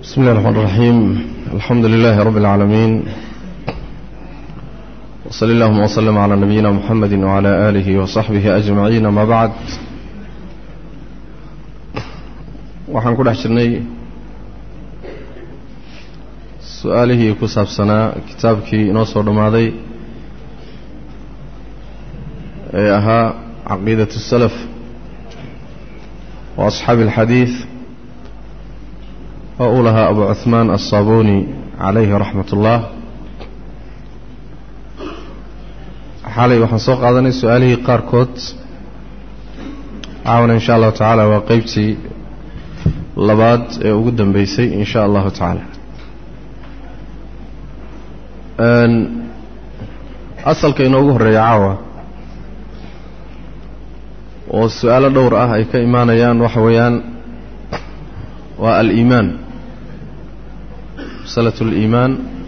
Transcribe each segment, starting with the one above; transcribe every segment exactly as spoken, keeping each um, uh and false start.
بسم الله الرحمن الرحيم. الحمد لله رب العالمين، وصلى اللهم وسلم على نبينا محمد وعلى آله وصحبه أجمعين. ما بعد، waxaan ku dhex jirnay su'aalihii ku saabsanaa kitaabkii inoo soo dhamaaday ee ahaa caqiidatu salaf wa asxaabi alxadiid oo uu lahaa abu cuhmaan assaabuni calayhi raxmat ullah. xalay waxaan soo qaadanay su-aalihii qaarkood. caawana insha allahu tacaala waa qeybtii labaad ee ugu dambeysay insha allahu tacaala. asalka inoogu horreeya caawa oo su-aalo dhowr ah ay ka imaanayaan waxa weeyaan waa aliimaan, masalatu aliimaan.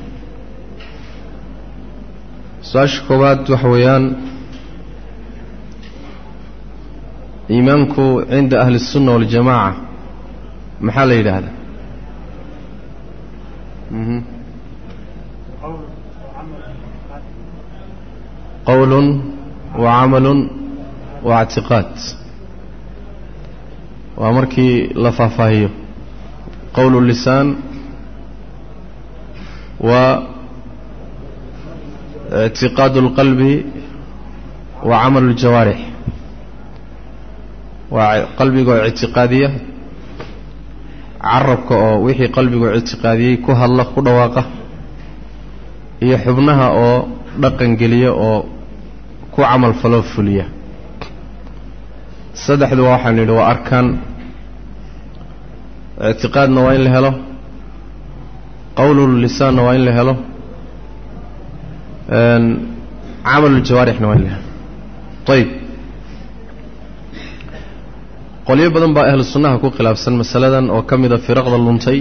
su-aasha koowaad waxa weeyaan iimaanku cinda ahli الsunna waاljamaaca maxaa la yidhaahdaa? qowlun wa camalun wa اctiqaad. waa markii la faahfaahiyo qowlu lisaan wa اctiqaadu اlqalbi wa camalu اljawaarix. waa qalbiga oo ictiqaadiya, carabka oo wixii qalbigu ictiqaadiyey ku hadla, ku dhawaaqa, iyo xubnaha oo dhaqan geliya oo ku camal faloo fuliya. saddexdu waxaan yidhi waa arkaan. ictiqaadna waa in la helo, qowlul lisaanna waa in la helo, camalul jawaarixna waa in la helo. ayib, qolyo badan baa ahlu sunnaha ku khilaafsan masaladan oo ka mida firaqda luntay.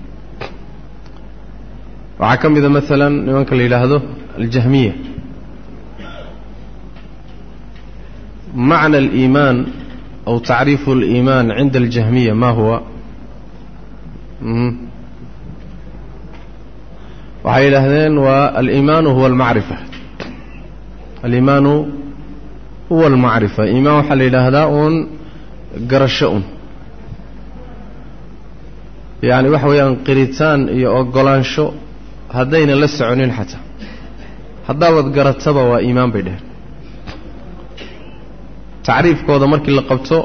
waxaa ka mida maalan nimanka la yidhaahdo aljahmiya. macna aliimaan aw tacriifu aliimaan cinda aljahmiya ma huwa? waxay yidhaahdeen waa aliimaanu huwa almacrifa. aliimaanu huwa almacrifa. iimaan waxaa la yidhaahdaa uun garasho un, yacni waxa weeyaan qiritaan iyo ogolaansho haddayna la soconin xataa. haddaabaad garataba waa iimaan bay dheheen. tacriifkooda markii la qabto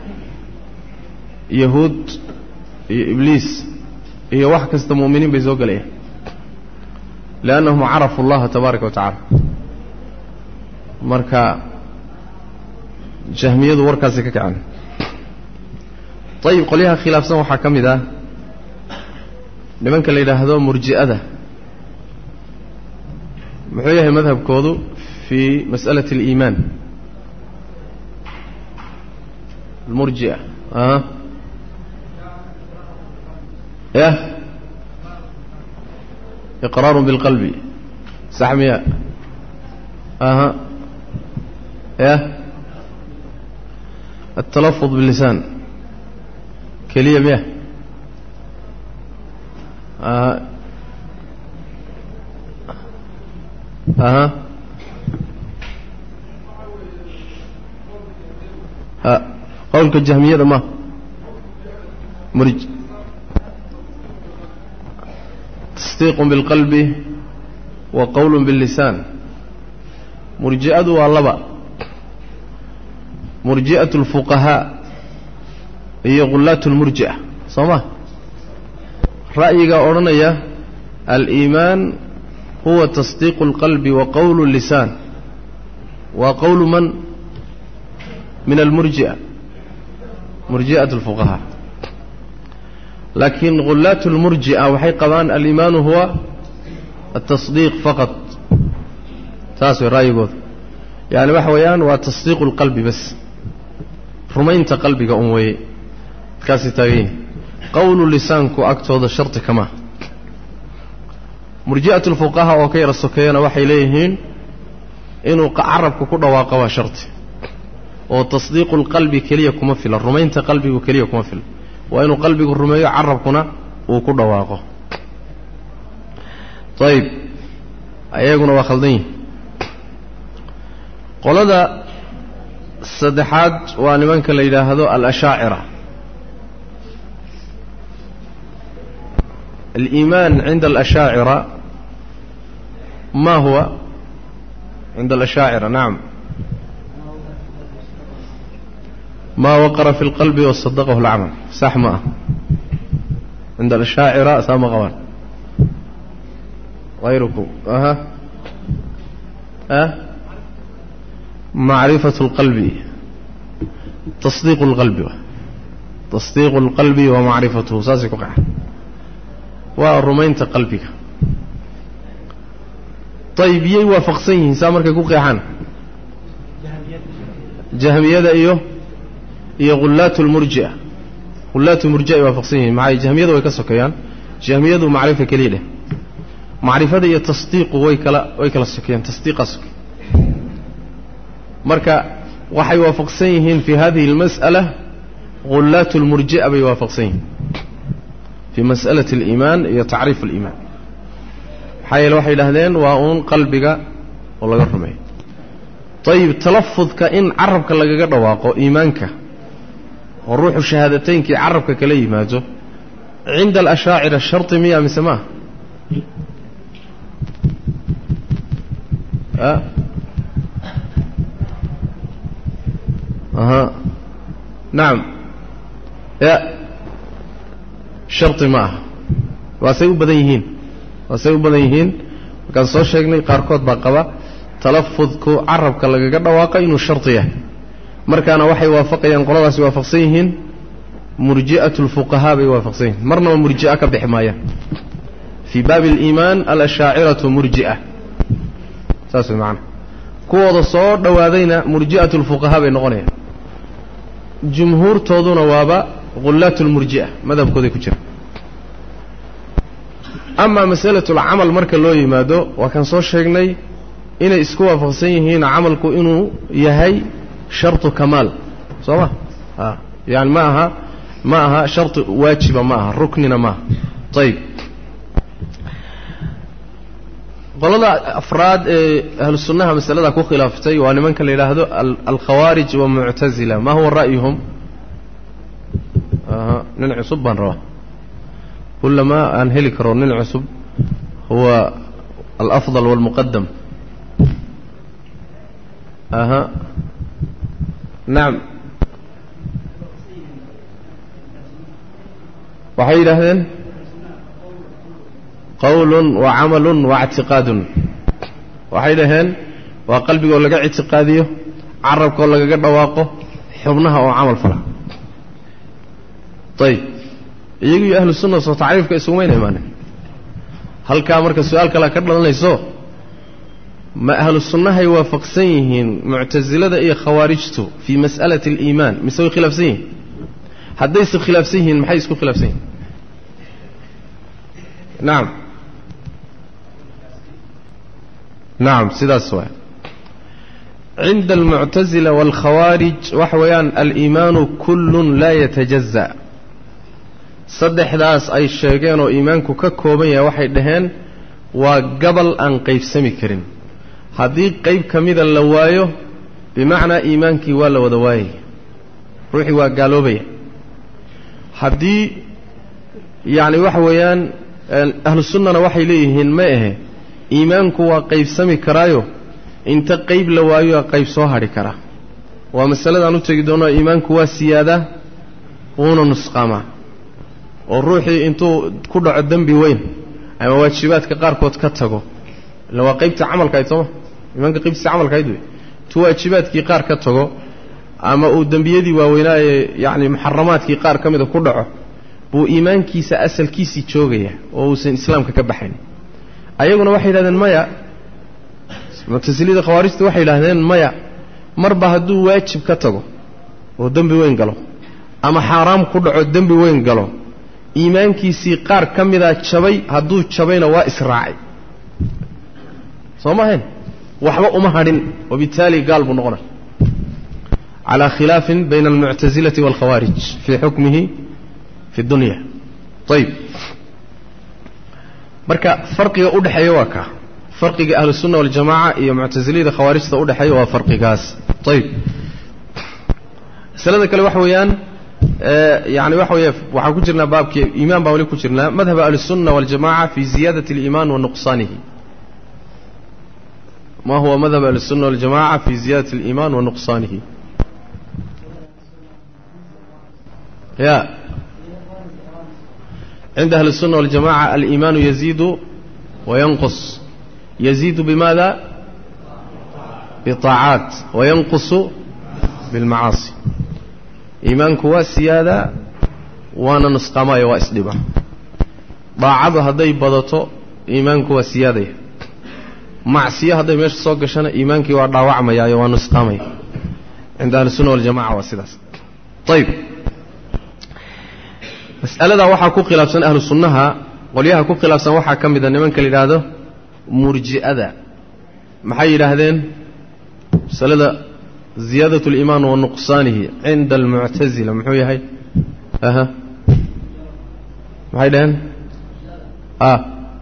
yahuud iyo ibliis iyo wax kasta mu'miniin bay soo gelayaan, liannahum carafu allaha tabaaraka wa tacaala. marka jahmiyadu warkaasi ka kacan. ayib, qolyaha khilaafsan waxaa ka mid ah nimanka la yidhaahdo murji'ada. muxuu yahay madhabkoodu fii mas'alati aliimaan? almurji'a aha yah iqraaru bilqalbi, sax miya? aha yah altalafud billisaan keliya miya? aha aha ha qowlka jahmiyada ma murj tasdiiqun bilqalbi wa qowlun billisaan. murji'adu waa laba: murji'atu alfuqahaa iyo ghullaatu lmurji'a, soo ma? ra'yigaa odhanaya aliimaan huwa tasdiiqu اlqalbi wa qowlu اllisaan waa qowlu man? min almurji'a, murji'atu اlfuqahaa. laakiin ghullaatu اlmurji'a waxay qabaan aliimaanu huwa atasdiiq faqad. taas way ra'yigooda. yani waxa weeyaan waa tasdiiqu اlqalbi bas, rumaynta qalbiga un weeye. kaasi taagan yahay. qowlu lisaanku agtooda sharti kama. murji'atu lfuqahaa oo ka yara sokeeyana waxay leeyihiin inuu carabku ku dhawaaqo waa sharti, oo tasdiiqu lqalbi keliya kuma filan, rumaynta qalbigu keliya kuma filan. waa inuu qalbigu rumeeyo, carabkuna وكل واقع طيب أيقنا وخلدين قال هذا الصدحات وأنمانك اللي هذا الأشاعرة الإيمان عند الأشاعرة ما هو عند الأشاعرة نعم ما وقر في القلب وصدقه العمل صح ما عند الأشاعرة سام غوان غيركم أها أه معرفة القلب تصديق القلب تصديق القلب ومعرفته ساسك وقع والرمين تقلبك طيب يوافق سين سامرك كوقي عن جهمية ايوه هي غلات المرجئة غلات المرجئة يوافق سين معي جهمية ويكسك يعني جهمية ومعرفة كليلة معرفة هي تصديق ويكلا ويكلا السكيان تصديق السك مركا وحي يوافق سين في هذه المسألة غلات المرجئة بيوافق سين في مسألة الإيمان هي تعريف الإيمان حي الوحي لهذين وأون قلبك والله قرمي طيب تلفظ كإن عربك لك قد واقع إيمانك والروح الشهادتين كي عربك كلي ماجو عند الأشاعرة الشرط مية من سماه أه أها نعم يا شرط معه واسيب بديهين واسيب بديهين وكان صار شيء قاركود باقبا تلفظك عربك لغا دواقا انه شرطيه markaana waxay waafaqayaan qoladaas waafaqsan yihiin murji'atu al-fuqaha bay waafaqsan marna murji'a ka bixmaaya fi bab al-iman al-ash'ariyatu murji'a saas macna kuwada soo dhawaadayna murji'atu al-fuqaha bay noqonayaan jumhuurtooduna waaba غلات المرجئة ماذا بكودي كجرا أما مسألة العمل مركا لو يمادو وكان صور شيقني إنا إسكوا فغسيهين عملكو إنو يهي شرط كمال صح آه. يعني معها معها شرط واجب معها ركننا معها طيب قالوا أفراد أهل السنة مسألة كو خلافتي وأنا من كان لهذا الخوارج ومعتزلة ما هو رأيهم آه. ننعصب بنروه كلما أنهلي كرون ننعصب هو الأفضل والمقدم أها نعم وحي لهذين قول وعمل واعتقاد وحي لهين وقلبي يقول لك اعتقاديه عربك يقول لك دواقه حبنها وعمل فلا طيب يجي أهل السنة وتعريفك اسمين إيمانه هل كامرك السؤال كلا كرلا ليسو ما أهل السنة يوافق سيهن معتزلة إيه خوارجته في مسألة الإيمان مسوي خلاف سيهن حد يسوي خلاف سيهن ما حيسكو خلاف سيهن نعم نعم سيدا السؤال عند المعتزلة والخوارج وحويان الإيمان كل لا يتجزأ صدح داس أي الشيغان وإيمانك ككوبية واحد دهان وقبل أن قيف سمكرين هذه قيب كميدا لوايه بمعنى إيمانك ولا ودوايه روحي وقالوا بيه هذه يعني وحويان أهل السنة وحي ليهن مائه إيمانك وقيب سمكرايو انت قيب لوايه قيب صهري كرا ومسألة أنه تجدون إيمانك والسيادة ونو نسقامه والروحي انتو كدع الدنبي وين اما واجبات كقاركود كتغو لو قيبت عملك ايتو imanka qibsi amalkayd way tu waajibaadkii qaar ka tago ama uu dambiyadii waaweynaa yaani muharramaadkii qaar kamida ku dhaco buu iimaankiisa asalkiisi joogaya oo uu san islaamka ka baxayn ayaguna waxay yiraahdeen maya mu'tazilida khawaarijta waxay yiraahdeen maya marba haduu waajib ka tago oo dambi weyn galo ama xaraam ku dhaco dambi weyn galo iimaankiisi qaar kamida jabay haduu jabayna waa israaci soomahan وحبا أمهرين وبالتالي قالوا نغنى على خلاف بين المعتزلة والخوارج في حكمه في الدنيا طيب marka farqiga u dhaxeeya waa ka farqiga ahlu sunna wal jamaa iyo mu'tazilida khawaarijta u dhaxeeya waa farqigaas tayib salada kale wax weeyaan يعني وحوي وحكو جرنا باب كي إيمان باولي كو جرنا مذهب أهل السنة والجماعة في زيادة الإيمان ونقصانه ما هو مذهب أهل السنة والجماعة في زيادة الإيمان ونقصانه يا عند أهل السنة والجماعة الإيمان يزيد وينقص يزيد بماذا بطاعات وينقص بالمعاصي إيمانك هو السيادة وانا نسقما يوا اسلبا ضاعب هدي بدتو إيمانك هو السيادة معصية هدي مش سوق غشنا إيمانك waa dhaawacmaya iyo waa nusqamay عند أهل السنة والجماعة واسداس طيب مسألة waxa ku khilaafsan أهل السنة waliyaha ku khilaafsan waxa kamid ah nimanka lidaado murji'ada maxay yiraahdeen salada زيادة الإيمان ونقصانه عند المعتزلة محوية هاي أها محاي دهن آه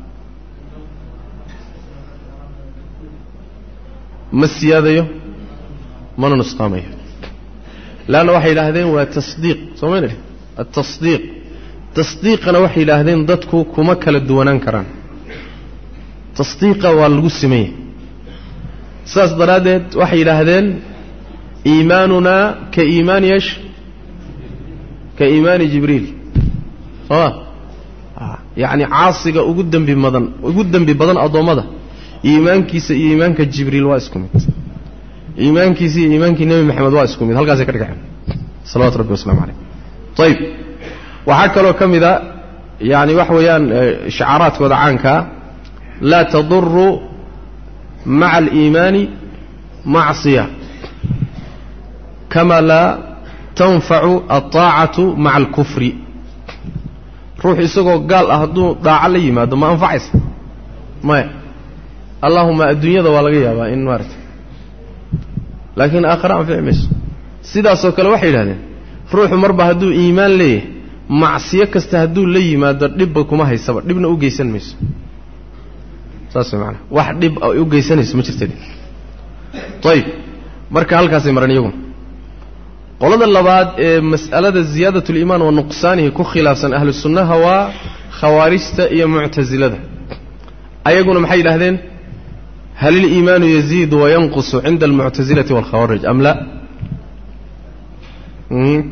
ما السيادة يو ما نسقاميه لأن وحي لهذين وتصديق سمعنا التصديق تصديق أنا وحي لهذين ضدكو كمكل الدوانان كران تصديق والقسمية ساس درادت وحي لهذين إيماننا كإيمان يش كإيمان جبريل آه. آه. يعني عاصقة وقدم بمدن وقدم ببدن أضومده إيمان كيس إيمان كجبريل واسكمت إيمان كيس إيمان كنبي محمد واسكمت هل قاسك رجعان صلوات ربي وسلام عليه طيب وحكى له كم إذا يعني وحويان شعارات ودعانك لا تضر مع الإيمان معصية كما لا تنفع الطاعة مع الكفر روح يسوق قال أهدو ضاع لي ما ما أنفعس ما اللهم الدنيا ذا ولا غيابا إن مرت لكن آخر أنفع مش سيدا سوق الوحيد هذا روح مربى هدو إيمان ليه معصية كستهدو لي ما دربكم ما هي سبب دبنا أوجيسن مش ساس معنا واحد دب أوجيسن اسمه تستدي طيب مركا هالكاسي مرنيهم قولنا اللباد مسألة زيادة الإيمان ونقصانه كو خلافا أهل السنة هو خوارجة إيا معتزلة أيقون محي لهذين هل الإيمان يزيد وينقص عند المعتزلة والخوارج أم لا مم.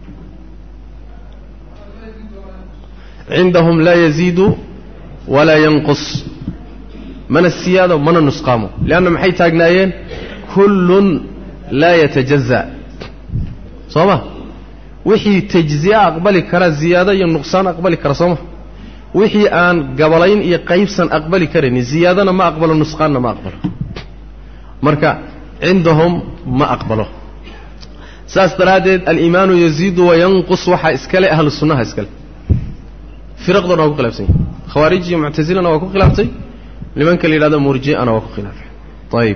عندهم لا يزيد ولا ينقص من السيادة ومن النسقام لأن محي تاقنايين كل لا يتجزأ صوما وحي تجزئة أقبل كرا زيادة ينقصان أقبل كرا صوما وحي آن قبلين يقيبسا أقبل كرني زيادة ما أقبل النسقان ما أقبل مركا عندهم ما أقبله ساس ترادد الإيمان يزيد وينقص وحا إسكالي أهل السنة إسكالي فرق دون أوكو خلافسي خوارجي معتزلنا وأوكو خلافسي لمن كان لهذا مرجئ أنا وأوكو خلافي طيب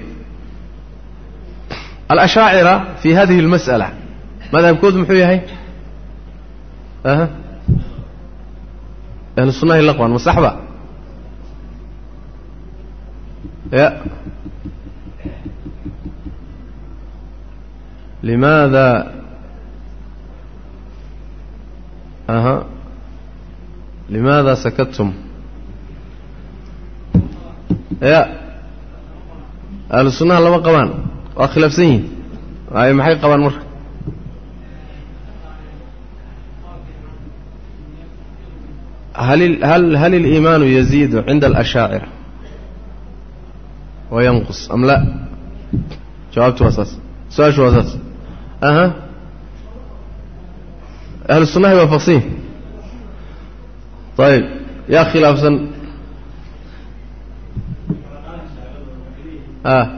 الأشاعرة في هذه المسألة ماذا يكون محوية هاي أها أهل السنة اللقوان مصحبة يا لماذا أها لماذا سكتتم يا أهل السنة لما قوان وأخلاف سنين هاي محي قوان مر هل هل هل الإيمان يزيد عند الأشاعرة وينقص أم لا؟ جوابت واساس سؤال شو واساس؟ أها أهل السنة يوافقين طيب يا خلاف سن آه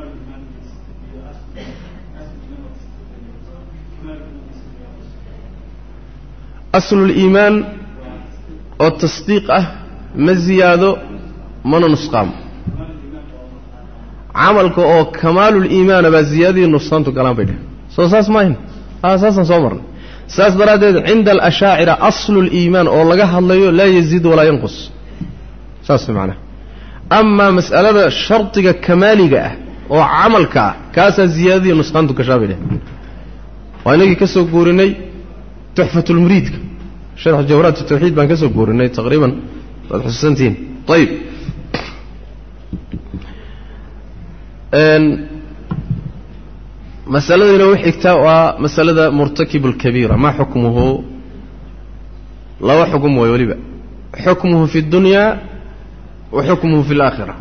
أصل الإيمان والتصديق ما زيادة من نسقام عملك أو كمال الإيمان بزيادة النصان تكلم بيده سو ساس ما هن أساسا صبر ساس درادة عند الأشاعرة أصل الإيمان أو لقاه الله لا يزيد ولا ينقص saas macna amma mas'alada shartiga kamaaliga ah oo amalka ah kaasa ziyadii nusqantu ka shaabile waa inagii ka soo guurinay tuhfatul muridka sharh jawharat at-tawhid baan ka soo guurinay taqriiban wad xusantiin tayib ان مسألة لو حكتا ومسألة مرتكب الكبيرة ما حكمه لا حكمه ويولي حكمه في الدنيا وحكمه في الآخرة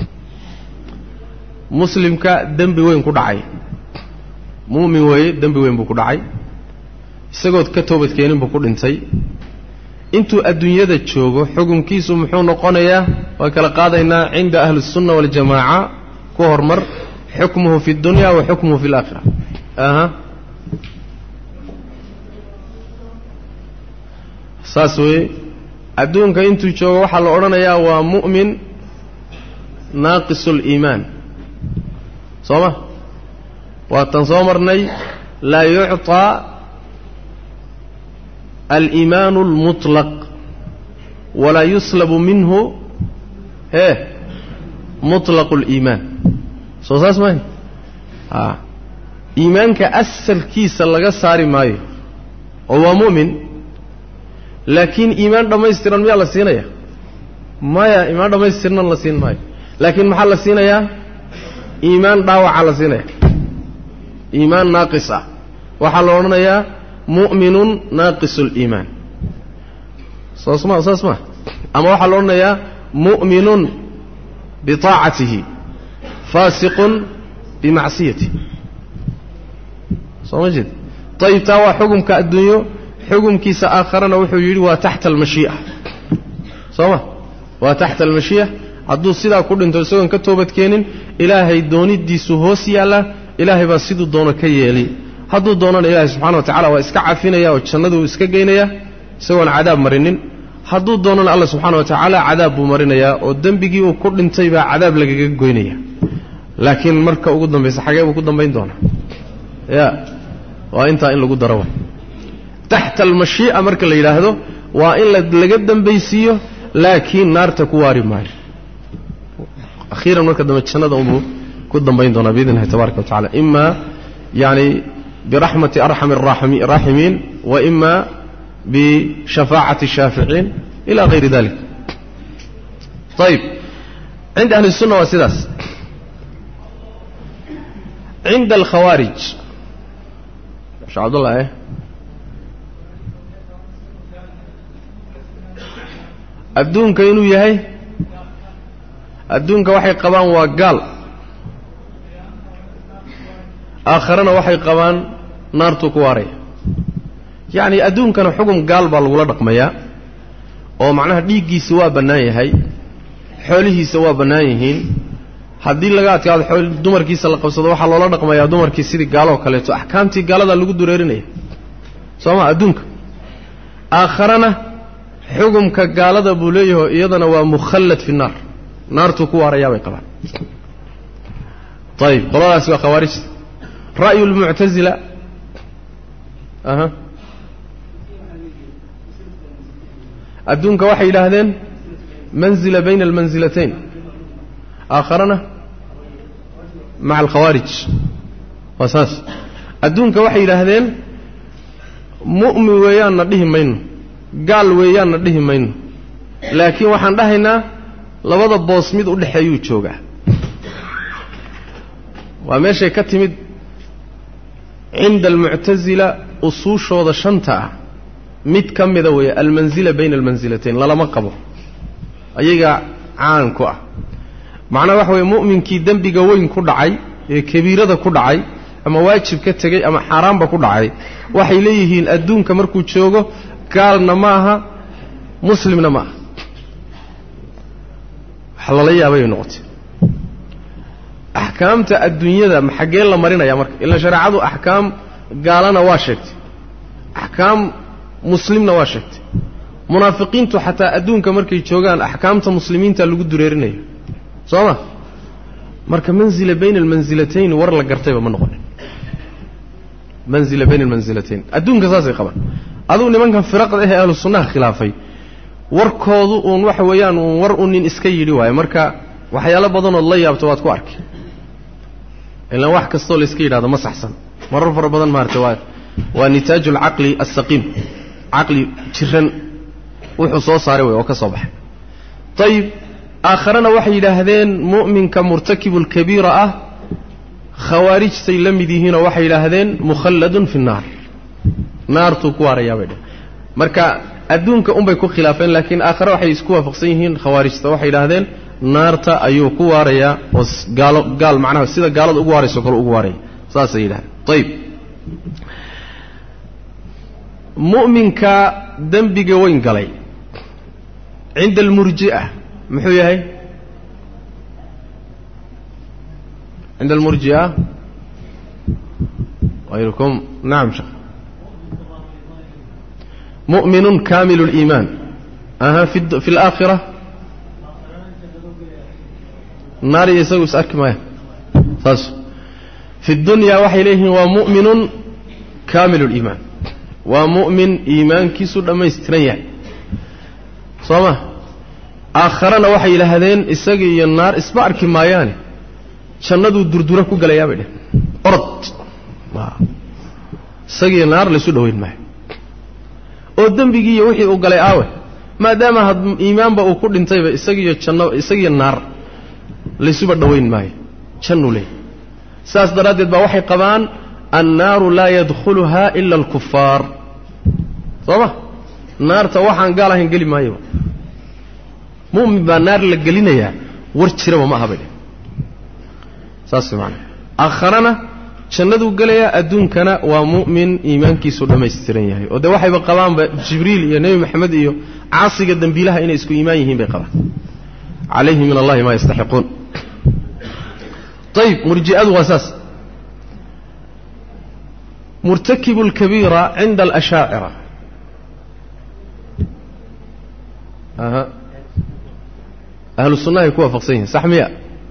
مسلم كدنب وين كدعي مؤمن وين دنب وين بكدعي سجود كتوبة كينين بكود انتي انتو الدنيا ذا تشوفوا حكم كيسو محون قنية وكلا قاضينا عند أهل السنة والجماعة كهر مر حكمه في الدنيا وحكمه في الآخرة أها ساسوي أدونك أنتو تشوفوا حال أورانا يا ومؤمن ناقص الإيمان صوما وتنصومرني لا يعطى الإيمان المطلق ولا يسلب منه هيه مطلق الإيمان سوساس ماي ها إيمانك أسل كيس لغا ساري ماي هو مؤمن لكن إيمان ما يسترن ميا لسينا يا مايا إيمان ما يسترن لسين ماي لكن محل لسينا يا إيمان داوع على سينا إيمان ناقصة وحلونا يا مؤمن ناقص الإيمان سوسما سوسما أما وحلونا يا مؤمن بطاعته فاسق بمعصيته صمجد طيب تاوى حكم كالدنيا حكم كيس آخرنا وحيولي وتحت المشيئة صمه وتحت المشيئة عدو السيدة كل انتو سوى كتوبة كينين إلهي دوني دي سهوسي الله إلهي باسيدو دونا كيالي هدو دونا إلهي سبحانه وتعالى وإسكع فينا يا وتشندو إسكع جينا يا سوى عذاب مرنين هدو دونا الله سبحانه وتعالى عذاب مرنا يا والدنبجي وكل انتي بقى عذاب لقى جينا لكن مركا وقدم بس حاجة وقدم بين دونا يا وانت إن لقد روى تحت المشيئة مركا اللي هذا وإن لقدم بيسيه لكن نار تكواري ماي أخيرا مركا دم تشند أمه قدم بين دونا بإذن الله تبارك وتعالى إما يعني برحمة أرحم الراحمين وإما بشفاعة الشافعين إلى غير ذلك. طيب عند أهل السنة والسداس عند الخوارج مش عبد الله ايه الدون كينو يهي الدون كوحي قبان وقال آخرنا وحي قبان نارتو كواري يعني الدون كانوا حكم قال بالولا رقميا ومعناها ديقي سوا بنايه هاي حوله سوا بنايهين haddii laga adkaado xool dumarkiisa la qabsado waxa loola dhaqmayaa dumarkii sidii gaalo kale to ahkaamtii gaalada lagu dureerinay sooma adduunka aakharana xukumka gaalada buu leeyahay iyadana waa mukhallad fi naar naartu ku waaraya way qabaan طيب qoladaas waa khawarij ra'yu al-mu'tazila aha adduunka waxay yiraahdeen manzila bayna al-manzilatayn آخرنا مع الخوارج واساس أدونك وحي لهذين مؤمن ويان نديه منه قال ويان نديه منه لكن وحن دهنا لبضا بوسميد ودي حيو جوغا وماشي كتمد عند المعتزلة أصوش وضا شنطة ميت كم ذوي المنزلة بين المنزلتين لا لا مقبو أيها عانكو معناه وحوي مؤمن كي دنبي جوين كل عاي كبيرة ده كل عاي أما واجب كتجي أما حرام بكل عاي وحي ليه الأدون كمركو تشوجو قال نماها مسلم نماه حلالية أبي نقطة أحكام الدنيا ده محجين لمرينا يا مرك إلا شرعه أحكام قالنا واشكت أحكام مسلمنا واشكت منافقين تو حتى أدون كمركو تشوجان أحكام المسلمين تلقوا دريرني صوما مركا منزل بين المنزلتين ور لا غرتيبا ما نقول منزل بين المنزلتين ادون قصاصي قبا ادو نمن كان فرق اهل السنه خلافي warkoodu uun waxa weeyaan uun war u nin iska yidhi waayo marka waxyaalo badanood la yaabto waad ku arkay ilaan wax kastoo la iska yidhahdo ma saxsan marar fara badan maartay waa waa nitaaju alcaqli alsaqiim caqli jiran wuxuu soo saaray way oo ka soo baxay tayib aakharana waxay yidhaahdeen mu'minka murtakibul kabiira ah khawaarijtay la mid yihiin oo waxay yidhaahdeen mukhalladun fi nnaar naartuu ku waarayaa bay dheh marka adduunka unbay ku khilaafeen laakiin aakhare waxay isku waafaqsan yihiin khawaarijta waxay yidhaahdeen naarta ayuu ku waarayaa oo gaalo gaal macnaha sida gaalada ugu waarayso kale ugu waaraya saasay yidhahdeen ayib mu'minka dembiga weyn galay cinda almurji'a muxuu yahay cinda almurji'a غيركم نعم شيخ مؤمن كامل الإيمان أها في في الآخرة نار يسوي سأك ما فاس في الدنيا وحي إليه ومؤمن كامل الإيمان ومؤمن إيمان كيسو لما يستريح صمه آخرنا وحي إلى هذين السجي النار اسمعك ما يعني شندوا الدردورة كوجلا يا بني أرد السجي النار لسوده وين معه oo dambigiiyo wixii uu galay aawe maadaama had iimaanba uu ku dhintayba isagiyo janno isagiyo naar laysuba dhaweyn maayo jannu leh saas daraadeed baa waxay qabaan annaaru laa yadkhuluhaa ila alkufaar soma naarta waxaan gaal ahayn geli maayo mu'min baa naar la gelinayaa war jiraba ma aha bay saas macna akharana jannadu galaya adduunkana waa mu'min iimaankiisu dhameystiran yahay oo de waxayba qabaanba jibriil iyo nabi maxamed iyo caasiga dambiilaha inay isku iimaan yihiin bay qabaan calayhi min allahi ma yastaxiquun طيب مرجئة واساس مرتكب الكبيرة عند الأشاعرة أها أهل السنة يكون فقصين صحمية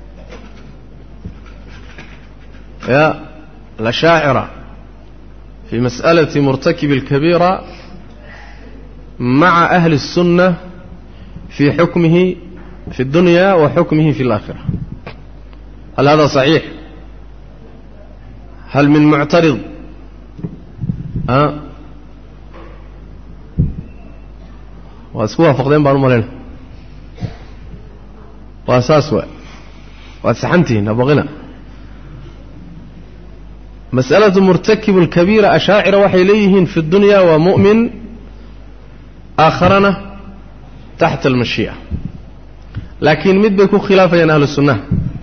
يا الأشاعرة في مسألة مرتكب الكبيرة مع أهل السنة في حكمه في الدنيا وحكمه في الآخرة هل هذا صحيح؟ هل من معترض؟ ها؟ واسكوها فقدين بانو مالين واساسوا واسحنتين أبغنا مسألة مرتكب الكبيرة أشاعر وحي إليهن في الدنيا ومؤمن آخرنا تحت المشيئة لكن مد بيكون خلافا أهل السنة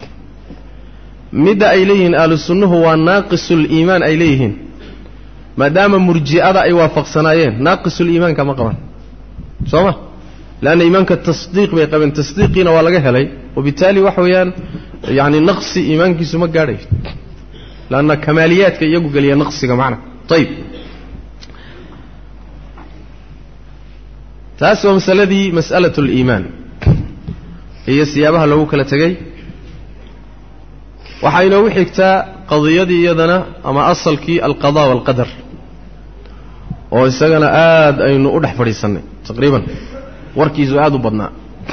مد إليهن أهل السنة هو ناقص الإيمان إليهن ما دام مرجئة أي وافق صنايين ناقص الإيمان كما قال صح لأن إيمانك التصديق بيقبل تصديقين ولا جهلي وبالتالي وحويان يعني نقص إيمانك سمك قاري لأن كماليات كي يقول لي نقصك معنا طيب تاسوا مسألة دي مسألة الإيمان هي سيابها لو كلا تجي وحين وحكتا قضية دي يدنا أما أصل كي القضاء والقدر ويسجنا آد أي نقول فريسنة تقريبا وركيز آد وبدنا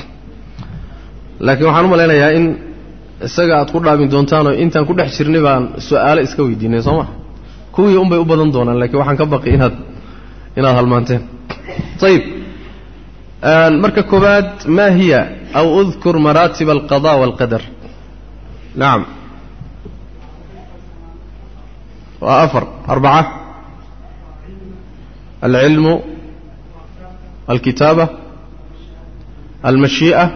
لكن وحنو ملنا يا إن isaga aad ku dhaabin doontaan oo intaan ku dhex jirnay baan su'aalo iska weydiinay Soomaa kuwii un bay u badan doonaan laakiin waxaan ka baqay inaad inaad halmaanteen طيب aan marka koobaad ma hiya aw udhkur maratib alqada wal qadar na'am wa afar arba'a العلم الكتابة المشيئة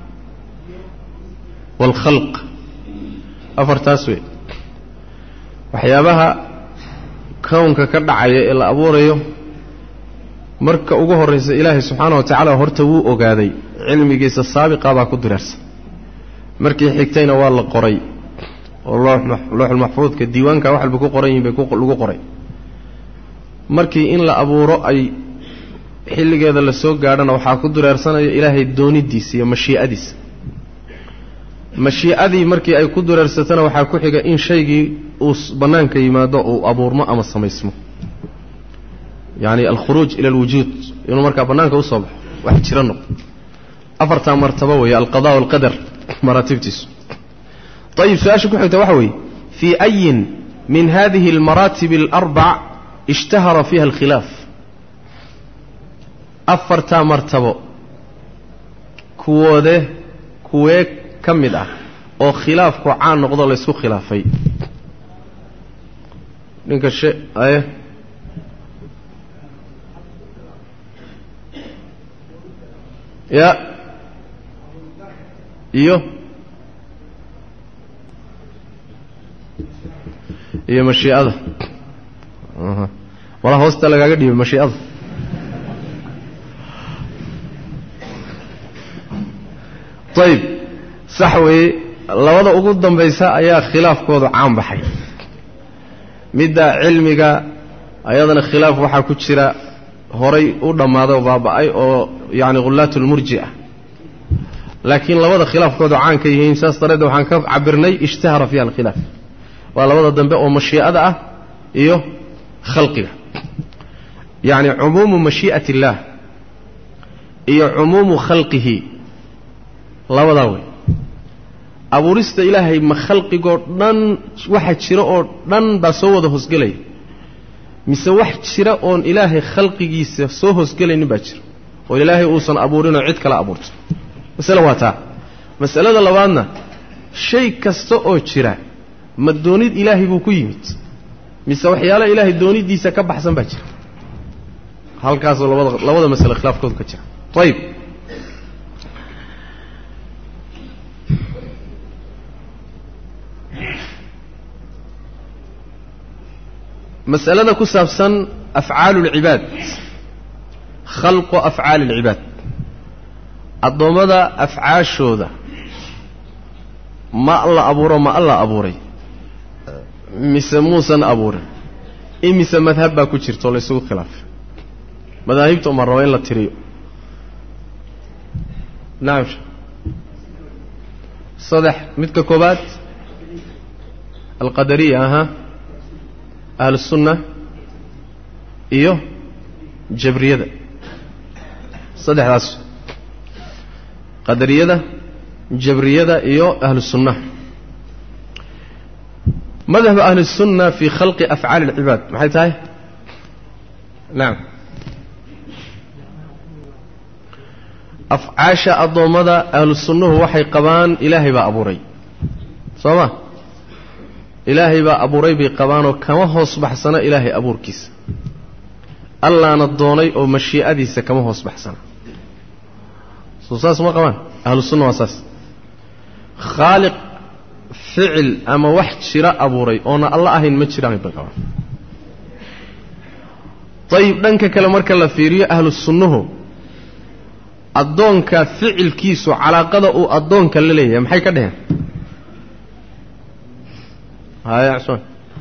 والخلق أفر تاسوي وحيابها كونك كدعي إلى أبوريو مركا أقوه الرئيس إلهي سبحانه وتعالى هرتوو أقادي علمي قيس السابقة باكو درس مركي حكتين والله قري والله المحفوظ كالديوان كواحد بكو قري بكو لغو قري مركي إن لأبورو أي حلق هذا اللسوق قادنا وحاكو درسنا إلهي الدوني ديسي ومشيئة ديس مشيئتي markii ay ku dureersatana waxa ku xiga in shaygi uu banaanka yimaado oo abuurmo ama sameysmo yaani al-khuruj ila al-wujud inuu marka banaanka u soo baxo وحجر النقط أفرت مرتبة وهي القضاء والقدر مراتبتس طيب سؤال كحوت وحوي في أي من هذه المراتب الأربع اشتهر فيها الخلاف أفرت مرتبة كوده كويك كمده أو خلاف كوعان نقضى ليسو خلافي نك الشيء أيه يا إيوه إيه مشي هذا أها ولا هوست لقى قدي مشي هذا طيب صحوي لوضع وجود ضمبيسا أيها خلاف كود عام بحي مدى علمك أيضا خلاف وحا كتشرا هوري ودم هذا وبابا أي أو يعني غلات المرجئة لكن لوضع خلاف كود عام كي إنساس طريد وحان كف عبرني اشتهر فيها الخلاف ولوضع ضمبئ ومشيئة أدعى إيوه خلقها يعني عموم مشيئة الله إيو عموم خلقه لوضع وي abuurista ilaahay ma khalqigo dhan waxa jira oo dhan ba soo wada hoosgalay mise wax jira oo ilaahay khalqigiisa soo hoosgalaynin ba jira oo ilaahay uu san abuurin oo cid kala abuurto mas'ala waata mas'alada labaadna shay kasta oo jira ma doonid ilaahay buu ku yimid mise waxyaalo ilaahay doonidiisa ka baxsan ba jira halkaas labada labada mas'ala khilaafkood ka jira tayib مسألة كسابسا أفعال العباد خلق أفعال العباد الضمدة أفعال شوذة ما الله أبوري ما الله أبوري مسموسا أبوري إيه مسا مذهب كتير طول يسوق خلاف مذاهبته مروين لا تريو نعم صدح متك كوبات القدرية ها أهل السنة إيوه جبرية صدح راس قدرية جبرية إيوه أهل السنة مذهب أهل السنة في خلق أفعال العباد ما حيث هاي نعم أفعاش الضومضة أهل السنة هو حي قبان إلهي بأبوري صوما إلهي بأبوري بقبانه كما هو صبح سنة إلهي أبور كيس الله نضوني أو مشيئة ديسة كما هو صبح سنة سوساس ما قبان أهل السنة واساس خالق فعل أما وحد شراء أبوري أونا الله أهين مجرى بقبان طيب دنك كلمرك الله فيري أهل السنة الدونك فعل كيسو على قضاء الدونك اللي ليه محي كده هاي عشان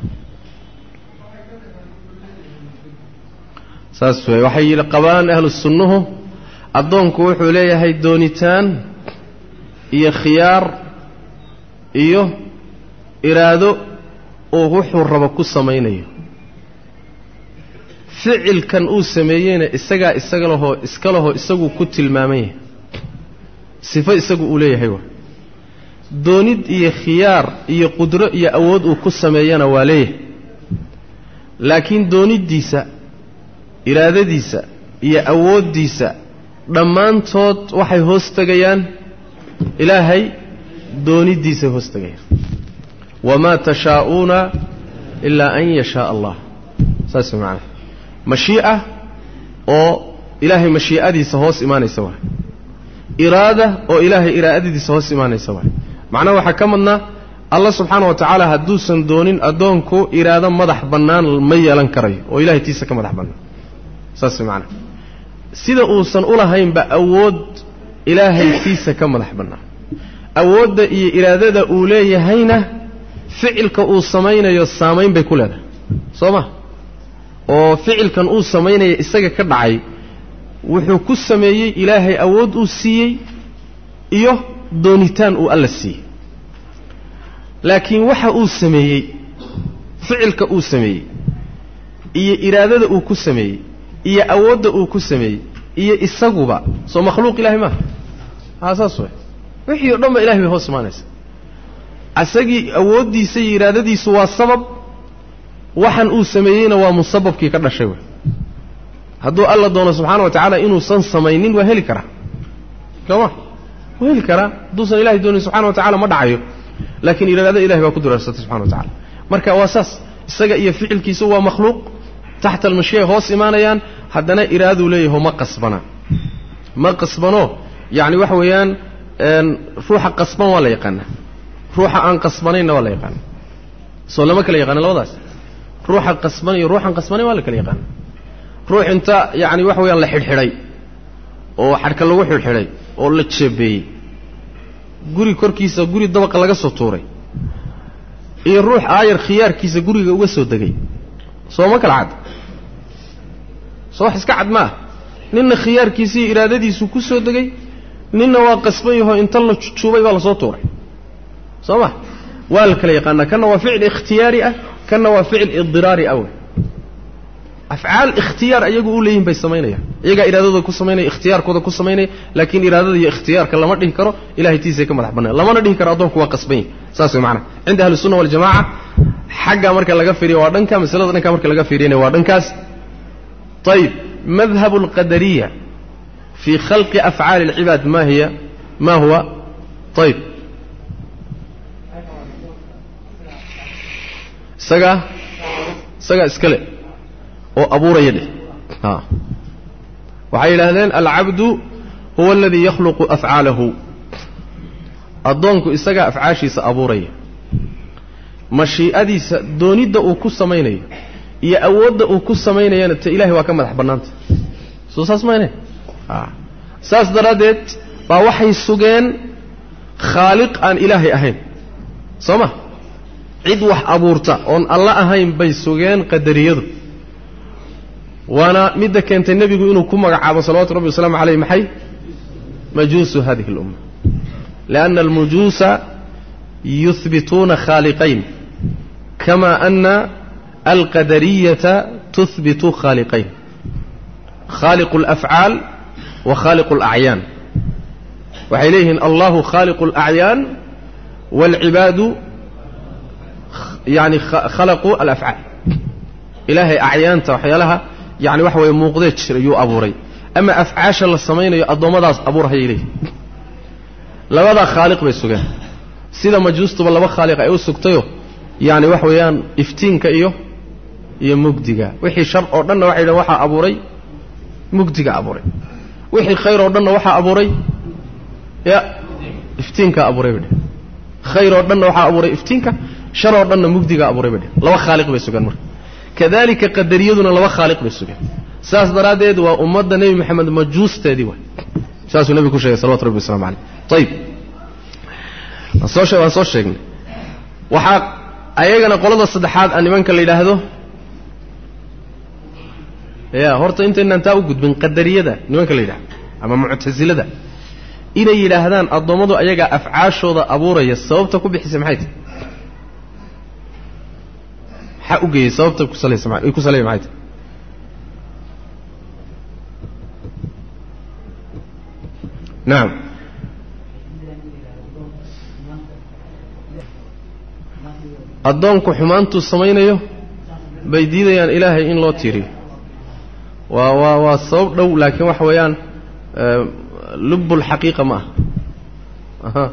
ساسوي وحي لقبان أهل السنة الدونك وحو ليه هاي دونيتان إيا خيار إيو إرادو ووحو الربكو السمينيو فعل كان او سميين اسغا اسغلهو اسكلهو اسغو كتلمامay sifa isagu u leeyahay wa doonid iyo khiyaar iyo qudro iyo awood uu ku sameeyana waa leeyahay laakiin doonidiisa iraadadiisa iyo awoodiisa dhamaantood waxay hoos tagayaan ilaahay doonidiisa hoos tagayaan wama tashaa'una illa an yasha Allah saasi macna مشيئة أو إلهي مشيئة دي سهوس إيماني سوا إرادة أو إلهي إرادة دي سهوس إيماني سوا معناه وحكمنا الله سبحانه وتعالى هدوسا دونين أدونكو إرادة مدح بنان المية لنكري وإلهي تيسا كمدح بنان ساسي معنا سيدا أوسان أولا هين بأود إلهي تيسا كمدح بنان أود إرادة دا أولي هين فعلك أوسامين يسامين بكل هذا صوما oo ficilkan uu sameeyay isaga ka dhacay wuxuu ku sameeyay ilaahay awood uu siiyay iyo doonitaan uu alla siiyay laakiin waxa uu sameeyay ficilka uu sameeyay iyo iraadada uu ku sameeyay iyo awoodda uu ku sameeyay iyo isaguba soo makhluuq ilaahay ma ha saas way wixii oo dhanba ilaahay hoos imaanaysa asagii awoodiisa iyo iraadadiisu waa sabab waxan uu sameeyayna waa musababkii ka dhashay way hadduu alla doono subxaana wa tacaala inuusan samaynin waa heli karaa kama waa heli karaa hadduusan ilaahay doonin subxana wa tacaala ma dhacayo laakiin iraadada ilahay baa ku duraarsatay subxana wa tacaala marka waa saas isaga iyo ficilkiisu waa makhluuq taxta almashii'a hoos imaanayaan haddana iraaduu leeyaho ma qasbana ma qasbano yacni waxa weeyaan ruuxa qasban waa la yaqaanaa ruuxa aan qasbanaynna waa la yaqaana soo lama kala yaqaana labadaas ruuxa qasban iyo ruuxan qasbanayn waa la kala yaqaana ruux inta yacni waxa weeyaan la xidhxidhay oo xadhka lagu xidhxidhay oo la jeebeeyey guri korkiisa guri dabaqa laga soo tuuray iyo ruux aayar khiyaarkiisa guriga uga soo degay soo ma kala cad soo wax iska cad ma ah ninna khiyaarkiisa iyo iraadadiisu ku soo degay ninna waa qasban yaho inta la jujuubay baa la soo tuuray soo ma waa la kala yaqaanaa kanna waa ficil ikhtiyaari ah kanna waa ficil idiraari ah afcaal ikhtiyaar ayagu u leeyihin bay samaynayaan iyagaa iraadadooda ku samaynaya ikhtiyaarkooda ku samaynaya laakiin iraadada iyo ikhtiyaarka lama dhihi karo ilahay tiisay ka madax bannaan lamana dhihi karo addoonku waa qasban yahay saas way macnaha cinda ahli sunna waljamaaca xagga marka laga fiiriyo waa dhanka masalada dhanka marka laga fiiriyana waa dhankaas ayib madhabu alqadariya fii khalqi afcaali alcibaad ma hiya ma huwa ayib isagaa isagaa iskale oo abuuraya dheh ha waxay yidhaahdeen alcabdu huwa aladii yakhluqu afcaalahu addoonku isagaa afcaashiisa abuuraya mashii'adiisa doonidda uu ku samaynayo iyo awoodda uu ku samaynayana ta ilahay waa ka madax bannaanta soo saas mayne a saas daraaddeed baa waxay sugeen khaaliq aan ilaahay ahayn soo ma cid wax abuurta oon alla ahayn bay sugeen qadariyadu waana midda keentay nebigu inuu ku magacaabo salawatu rabbi wasalaamu calayh maxay majuusu hadihi اlumma lianna almujuusa yuhbituuna khaaliqayn kama ana alqadariyata tuhbitu khaaliqayn khaaliqu alafcaal wa khaaliqu alacyaan waxay leeyihiin allahu khaaliqu alacyaan waalcibaadu yani khalaqu alafcaal ilaahay acyaanta waxyaalaha yani waxa weeye muuqdee jir ayuu abuuray ama afcaasha la samaynayo addoommadaas abuurhayay leeyihin labadaa khaaliq bay sugeen sida majuustuba laba khaaliq ay u sugtayo yani waxa weeyaan iftiinka iyo iyo mugdiga wixii shar oo dhanna waxay dhahen waxaa abuuray mugdiga abuuray wixii khayr oo dhanna waxaa abuuray ya iftiinka abuuray bay dhehen khayr oo dhanna waxaa abuuray iftiinka shar oo dhanna mugdiga abuuray bay dhehen laba khaaliq bay sugeen marka kadalika qadariyaduna laba khaaliq bay sugeen saas daraaddeed waa ummadda nebi moxamed majuusteedii waay saasuu nebigu ku sheegay salawatu rabbi waslamu calayh ayib waan soo waan soo sheegnay waxaa ayagana qolada saddexaad a nimanka la yidhaahdo ya horta intaynaan taa u gudbin qadariyada nimanka la yidhahdo ama muctasilada inay yidhaahdaan addoommadu ayagaa afcaashooda abuuraya sababta ku bixisay maxay tahy maxaa u geeyey sababta ku salaysa ma ku salaya maxay tahy nacam addoonku xumaantuu samaynayo bay diidayaan ilaahay in loo tiiriyo waa waa waa sabab dhow laakiin waxa weeyaan lubbulxaqiiqa ma aha aha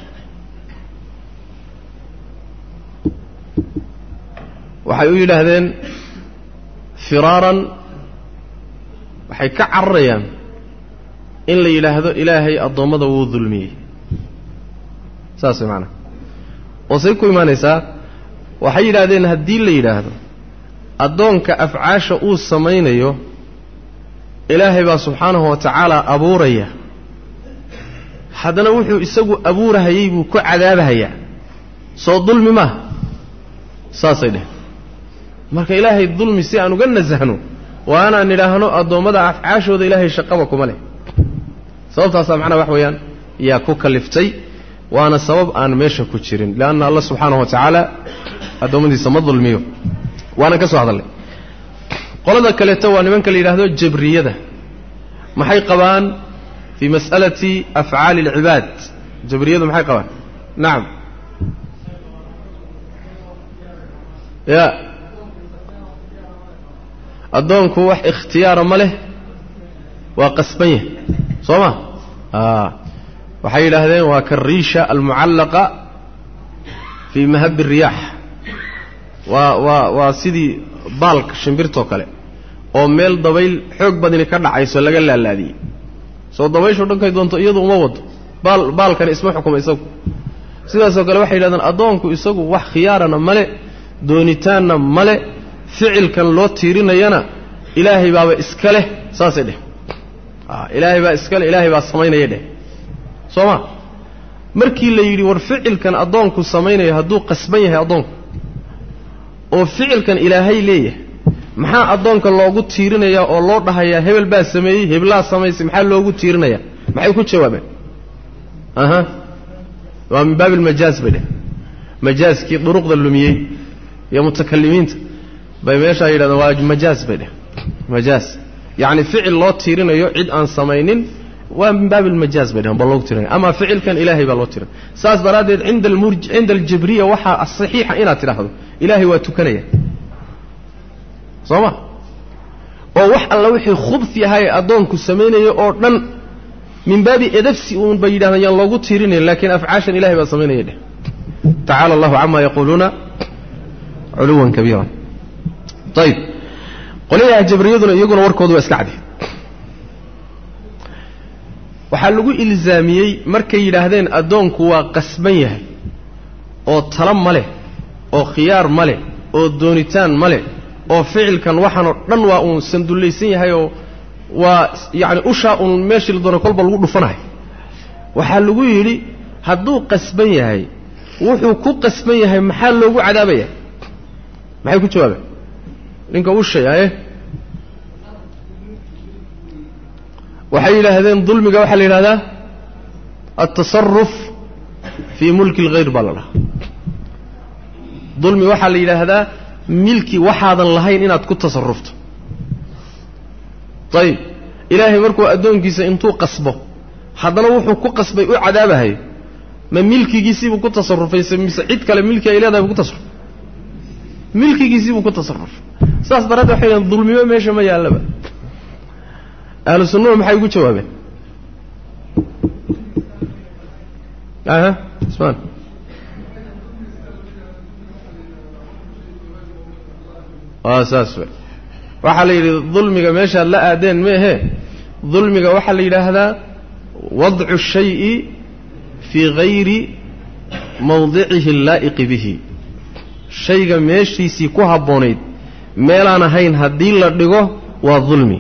waxay u yidhaahdeen firaaran waxay ka cararayaan in la yidhaahdo ilaahay addoommada wuu dulmiyey saas way macanaha oo say ku imaanaysaa waxay yidhaahdeen haddii la yidhaahdo addoonka afcaasha uu samaynayo ilaahay baa subxaanahu wa tacaala abuuraya haddana wuxuu isagu abuurahayey buu ku cadaabahayaa soo dulmi maaha saasay dheheen marka ilaahay dulmi si aan uga nasahno waa anaan nidhaahno addoommada afcaashooda ilaahay shaqaba kuma leh sababtaasaa macnaha wax weeyaan yaa ku kaliftay waana sabab aan meesha ku jirin lianna allah subxaanahu wa tacaala addoommadiisa ma dulmiyo waanan ka soo hadalnay qolada kaleeto waa nimanka la yidhaahdo jabriyada maxay qabaan fi mas'alati af'aal al-ibad jabriyadu maxay qabaan nacam ya adoonku wax ikhtiyaar ma leh waa qasban yahay sooma ah waxay yiraahdeen waa kariisha al-mu'allaqa fi mahab ar-riyah wa wa wa sidii baalka shimbirto kale oo meel dabayl xoog badan ka dhacayso laga laalaadiyay soo dabaysho dhankay doonto iyadu uma wado baal baalkan isma xukumo isagu sidaas oo kale waxay yiraahdeen adoonku isagu wax khiyaarana male doonitaanna male ficilkan loo tiirinayana ilaahay baaba iska leh saasay dheh ah ilaahay baa iska leh ilaahay baa sameynaya dheh sooma markii la yiri war ficilkan adoonku sameynaya haduu qasban yahay adoonku oo ficilkan ilaahay leeyahay maxaa adoonka loogu tiirinaya oo loo dhahayaa hebel baa sameeyay hebla sameeyay maxaa loogu tiirinaya maxay ku jawaabeen aha waa min baab al-majaz bade majazki duruqda lumiyay ya mutakallimiinta bay meesha yiraahdaan waa majaz bade majaz yaani ficil loo tiirinayo cid aan sameeynin waa min baab al-majaz bade bal loo tiirinaya ama ficilkan ilaahay baa loo tiirin saas daraadeed inda al-murj inda al-jabriya waxa as-sahiha ina tiraahdo ilaahay waa tukanaya sooma oo wax alla wixii khubth yahay adoonku sameeynay oo dhan min baabi adafsi uun bay yiraahdaan yaan loogu tiirinay laakiin afcaashan ilaahay baa sameeynay dheh ta'ala Allahu amma yaquluna uluwan kabira tayib qoliyaha jabriyaduna iyaguna warkoodu waa iska cadi waxa lagu ilzaamiyay markay yiraahdeen adoonku waa qasban yahay oo tala male oo khiyaar male oo doonitaan male oo ficilkan waxaan dhan waa uu sandulaysan yahay oo waa yaani usha uu meeshii doona kolba lagu dhufanahay waxa lagu yiri haduu qasban yahay wuxuu ku qasban yahay maxaa loogu cadaabaya maxay ku jawaabay ninka uu sheegay waxay yiraahdeen dulmiga waxa la yiraahdaa at-tasarruf fi mulki al-ghayr balala dulmi waxa la yiraahdaa milki waxaadan lahayn inaad ku tasarrufto tayib ilaahay markuu adoonkiisa intuu qasbo hadana wuxuu ku qasbay u cadaabahay ma milkigiisii buu ku tasarrufay mise cid kale milki ay leedahay ku tasarruf milkigiisii buu ku tasarruf saas darada waxay leeyihiin dulmiyo meesha ma yaalaba ahlu sunnah maxay ugu jawaabeen aha ismaan واساس waxa la yiri dulmiga meesha la aadeen meehe dulmiga waxa la yiraahdaa wad'u shay'i fi ghayri mawdi'ihi al-la'iq bihi shayga meeshiisi ku habooneed meelaan ahayn hadii la dhigo waa dulmi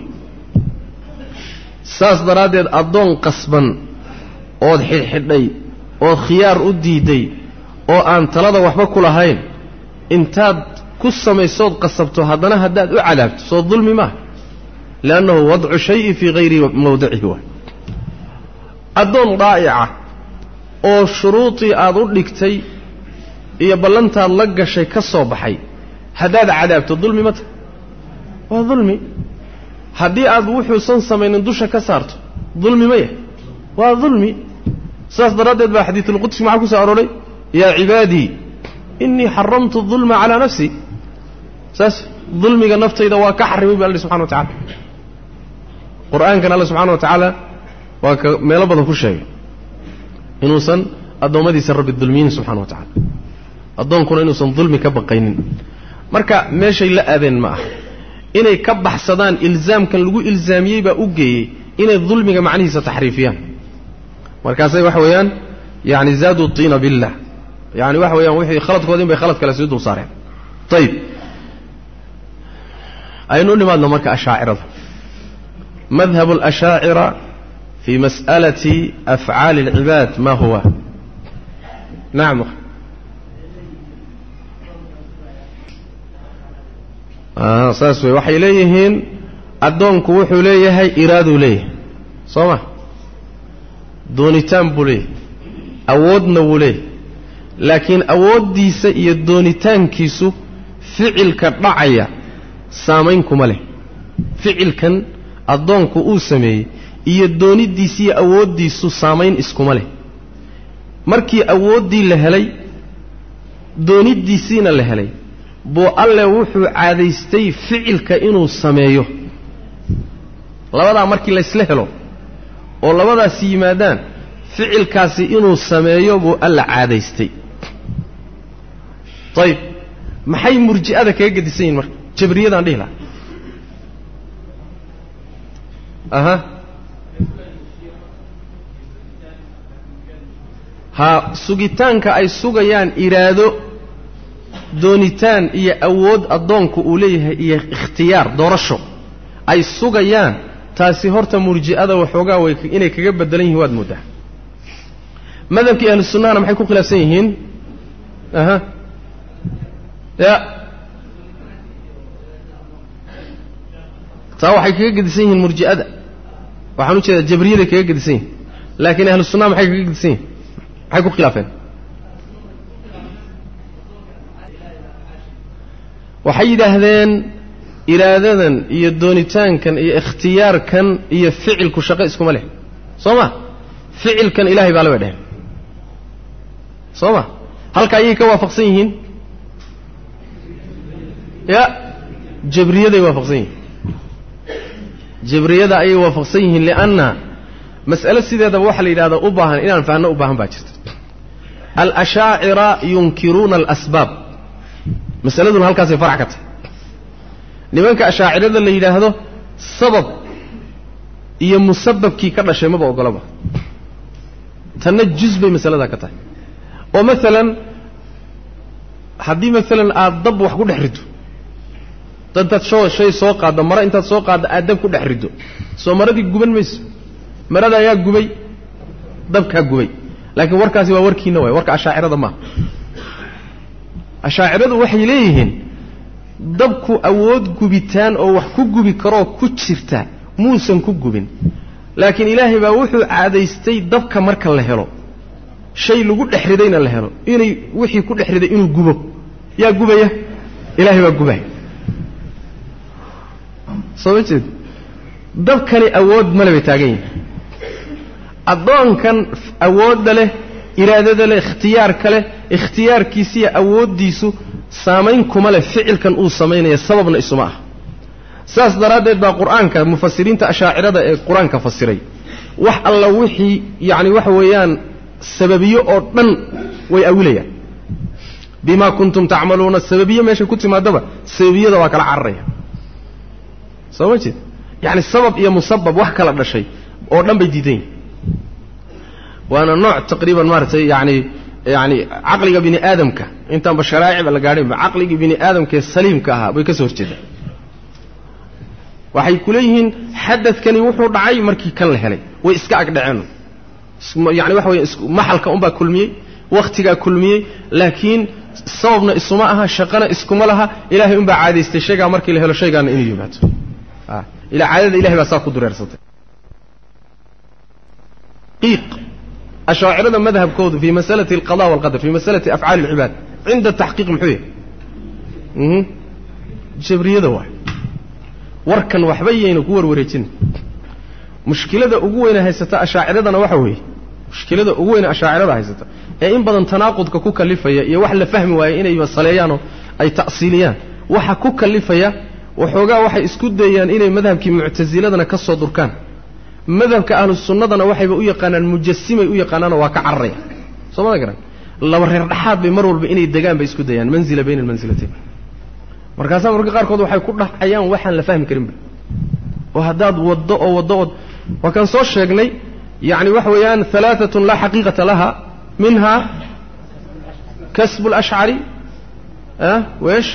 saas daraadeed adoon qasban oo xidhxidhay oo khiyaar u diiday oo aan talada waxba ku lahayn intaad ku sameeysood qasabto hadana hadaad u cadaabto soo dulmi ma laanahu wad'u shay'i fi ghayri mawdi'ihi wa adoon daa'i'a oo shuruuti aad u dhigtay iyo ballantaad la gashay ka soo baxay hadaad cadaabto dulmi ma waa dulmi hadii aad wuxuu san sameeynin dusha ka saarto dulmi ma waa dulmi saas daraadeed baa xadiithul qudsi ma ku soo aroray ya ibadi inni haramtu dhulma ala nafsi saas dhulmiga naftayda waa ka xarimay baa Allah subhanahu wa ta'ala quraanka Allah subhanahu wa ta'ala waa ka meel badan ku sheegay inuusan adoomadiisa rabbi dhulmiin subhanahu wa ta'ala adoonkuna inuusan dhulmi ka baqaynin marka meeshay la aadeen ma ah inay ka baxsadaan ilzaamkan lagu ilzaamiyay baa u geeyay inay dhulmiga macnihiisa taxriifiyaan markaasay wax weeyaan yaani zaadu tina billah يعني واحد ويان وحي خلط كودين بي خلط كلا سيدو صارين طيب أين لماذا مركة أشاعرة مذهب الأشاعرة في مسألة أفعال العباد ما هو نعم آه ساسوي وحي ليهين أدونك وحي ليه إرادو ليه صمع دونيتان بوليه أودنا بوليه لكن أوديس يدونيتان كيسو فعل كرعية سامينكم له فعل كان أدونك أوسمي iyo doonidiisa iyo awoodiisu saamayn iskuma leh markii awoodii la helay doonidiisina la helay buu alle wuxuu caadaystay ficilka inuu sameeyo labadaa markii la isla helo oo labadaas yimaadaan ficilkaasi inuu sameeyo buu alla caadaystay طيب maxay murji'ada kaga gadisan yihiin marka jabriyadan dhihi lahaa aha ha sugitaanka ay sugayaan iraado doonitaan iyo awood adoonku uu leeyahay iyo ikhtiyaar doorasho ay sugayaan taasi horta murji'ada waxoogaa way inay kaga bedelan yihiin waad moodaa madhabkii ahlu sunnahna maxay ku khilaafsan yihiin aha ya taa waxay kaga gedisan yihiin murji'ada waxaan u jeedaa jabriyada kaga gedisan yihiin laakiin ahlu sunnaha maxay kaga gedisan yihiin maxay ku khilaafeen waxay yidhaahdeen iraadadan iyo doonitaankan iyo ikhtiyaarkan iyo ficilku shaqo iskuma leh soo ma ficilkan ilaahay baa la bay dheheen soo ma halka ayay ka waafaqsan yihiin ya jabriyaday waafaqsan yihiin jabriyada ayay waafaqsan yihiin lianna mas'alo sideedaba waxa la yidhahdaa u baahan inaan fahanno u baahan baa jirta al-ashaacira yunkiruuna al-asbaab masaladuna halkaasay farac ka tahay nimanka ashaacirada la yidhaahdo sabab iyo musababkii ka dhashay maba ogolaba tanna juz bay masaladaa ka tahay oo maalan haddii maalan aad dab wax ku dhex rido dantaad soo shay soo qaaddo mara intaad soo qaaddo aad dab ku dhex rido soo maradii guban mayso marada ayaa gubay dabkaa gubay laakiin warkaasi waa warkiina waay warka ashaacirada maaha ashaaciradu waxay leeyihiin dabku awood gubitaan oo wax ku gubi karoo ku jirta muusan ku gubin laakiin ilaahay baa wuxuu caadaystay dabka marka la helo shay lagu dhex ridayna la helo inay wixii ku dhex riday inuu gubo yaa gubaya ilaahay baa gubaya soo ma jeed dabkani awood male bay taagan yihin addoonkan awoodda leh iraadada leh ikhtiyaarka leh ikhtiyaarkiisiiyo awooddiisu saamayn kuma leh ficilkan uu samaynaya sababna isuma ah saas daraaddeed baa qur'aanka mufasiriinta ashaacirada ee qur-aanka fasiray wax alla wixii yacni waxa weeyaan sababiyo oo dhan way awilayaan bimaa kuntum tacmaluuna sababiyo meeshay ku timaadaba sababiyada waa kala cararaya soo ma jeed yacni sabab iyo musabab wax kala dhashay oo dhan bay diidan yihin waana nooc taqriiban maaragtay yani yani caqliga bini aadamka intaanba sharaaicba la gaadhinba caqligii bini aadamkaee saliimka ahaa bay ka soo horjeedaan waxay ku leeyihiin xadadkani wuxuu dhacay markii kan la helay way iska agdhaceen yani waxa weya maxalka unbaa kulmiyey wakhtigaa kulmiyey laakiin sababna isuma aha shaqana iskuma laha ilaahay unbaa caadaystay shaygaa markii la helo shaygaana inuu yimaado ilaa caadada ilahay baa saa ku dureersatay ashaacirada madhabkoodu fi masalati alqada walqadar fi masalati afcaali alcibaad cinda taxqiiq muxuu yahay jabriyada waay warkan waxba yayna ku warwareejin mushkilada ugu weyna haysata ashaaciradana waxa weeye mushkilada ugu weyna ashaacirada haysata ee in badan tanaaqudka ku kalifaya iyo wax la fahmi waaye inay masaleeyaanoo ay ta'siiliyaan waxa ku kalifaya waxoogaa waxay isku dayaan inay madhabkii muctasiladana ka soo durkaan madhabka ahlu sunnadana waxayba u yaqaanaan mujassimay u yaqaanaanoo waa ka cararaya soo ma garan laba reer dhaxaad bay mar walba inay degaan bay isku dayaan manzila bayna almanzilatayn markaasaa marka qaarkood waxay ku dhacayaan waxaan la fahmi karinba oo haddaad waddo oo waddo od waa kaan soo sheegnay yacni waxa weeyaan halaatatun laa xaqiiqata laha minha kasbu alashcari ah weesh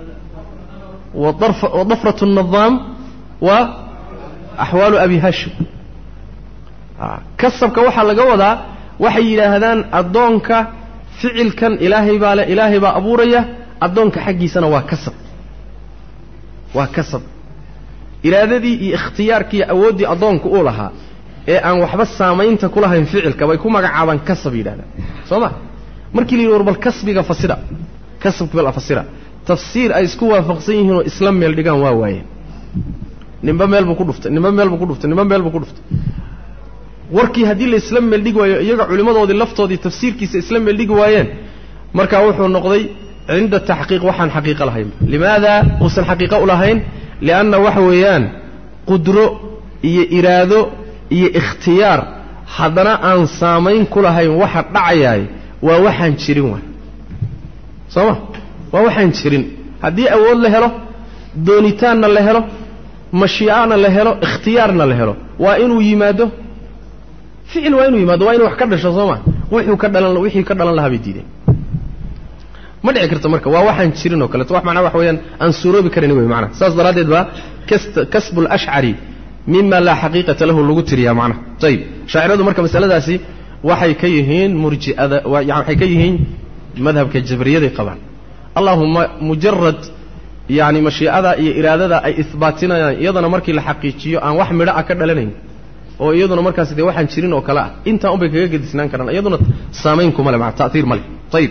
wadafrat النظام وأحوال أبي هاشم kasabka waxaa laga wadaa waxay yidhaahdaan addoonka ficilkan ilaahay baa le ilaahay baa abuuraya addoonka xaggiisana waa kasab waa kasab iraadadii iyo ikhtiyaarkii iyo awooddii addoonku uu lahaa ee aan waxba saamaynta ku lahayn ficilka bay ku magacaabaan kasab yidhahdaan soo ma markii la yidhi war bal kasbiga fasira kasabka bal fasira tafsiir ay isku waafaqsan yihiin oo isla meel dhigaan waa waayeen nimba meel buu ku dhuftay nimba meel buu ku dhuftay nimba meel buu ku dhuftay warkii hadii la isla meel dhig waayo iyaga culimadoodii laftoodii tafsiirkiisa isla meel dhig waayeen marka wuxuu noqday cinda tahqiiq waxaan xaqiiqo lahayn limaada usan xaqiiqo u lahayn lianna waxa weeyaan qudro iyo iraado iyo ikhtiyaar haddana aan saamayn ku lahayn waxa dhacayay waa waxaan jirin waa soo waa waxaan jirin haddii awood la helo doonitaanna la helo mashii'ana la helo ikhtiyaarna la helo waa inuu yimaado ficil waa inuu yimaado waa inuu wax ka dhasho soo ma wixii ka dhalan wixii ka dhalan lahaa bay diideen ma dhici karto marka waa waxaan jirin oo kale wax macna wax weeyaan aan suuroobi karin way macna saas daraadeed ba kasbul ash'ari mimma la haqiiqata lahu lagu tiriya macna tayib shaaciradu marka masaladaasi waxay ka yihiin murji'ada yaani waxay ka yihiin madhabka jabriyada qabaan allahumma mujarrad yaani mashii'ada iyo iraadada ay isbaatinayaan iyadana markii la xaqiijiyo aan wax midho ah ka dhalanayn oo iyaduna markaas de waxaan jirin oo kala ah inta un bay kaga gadisnaan karaan iyaduna saameyn kuma leh macna ta'thir male tayib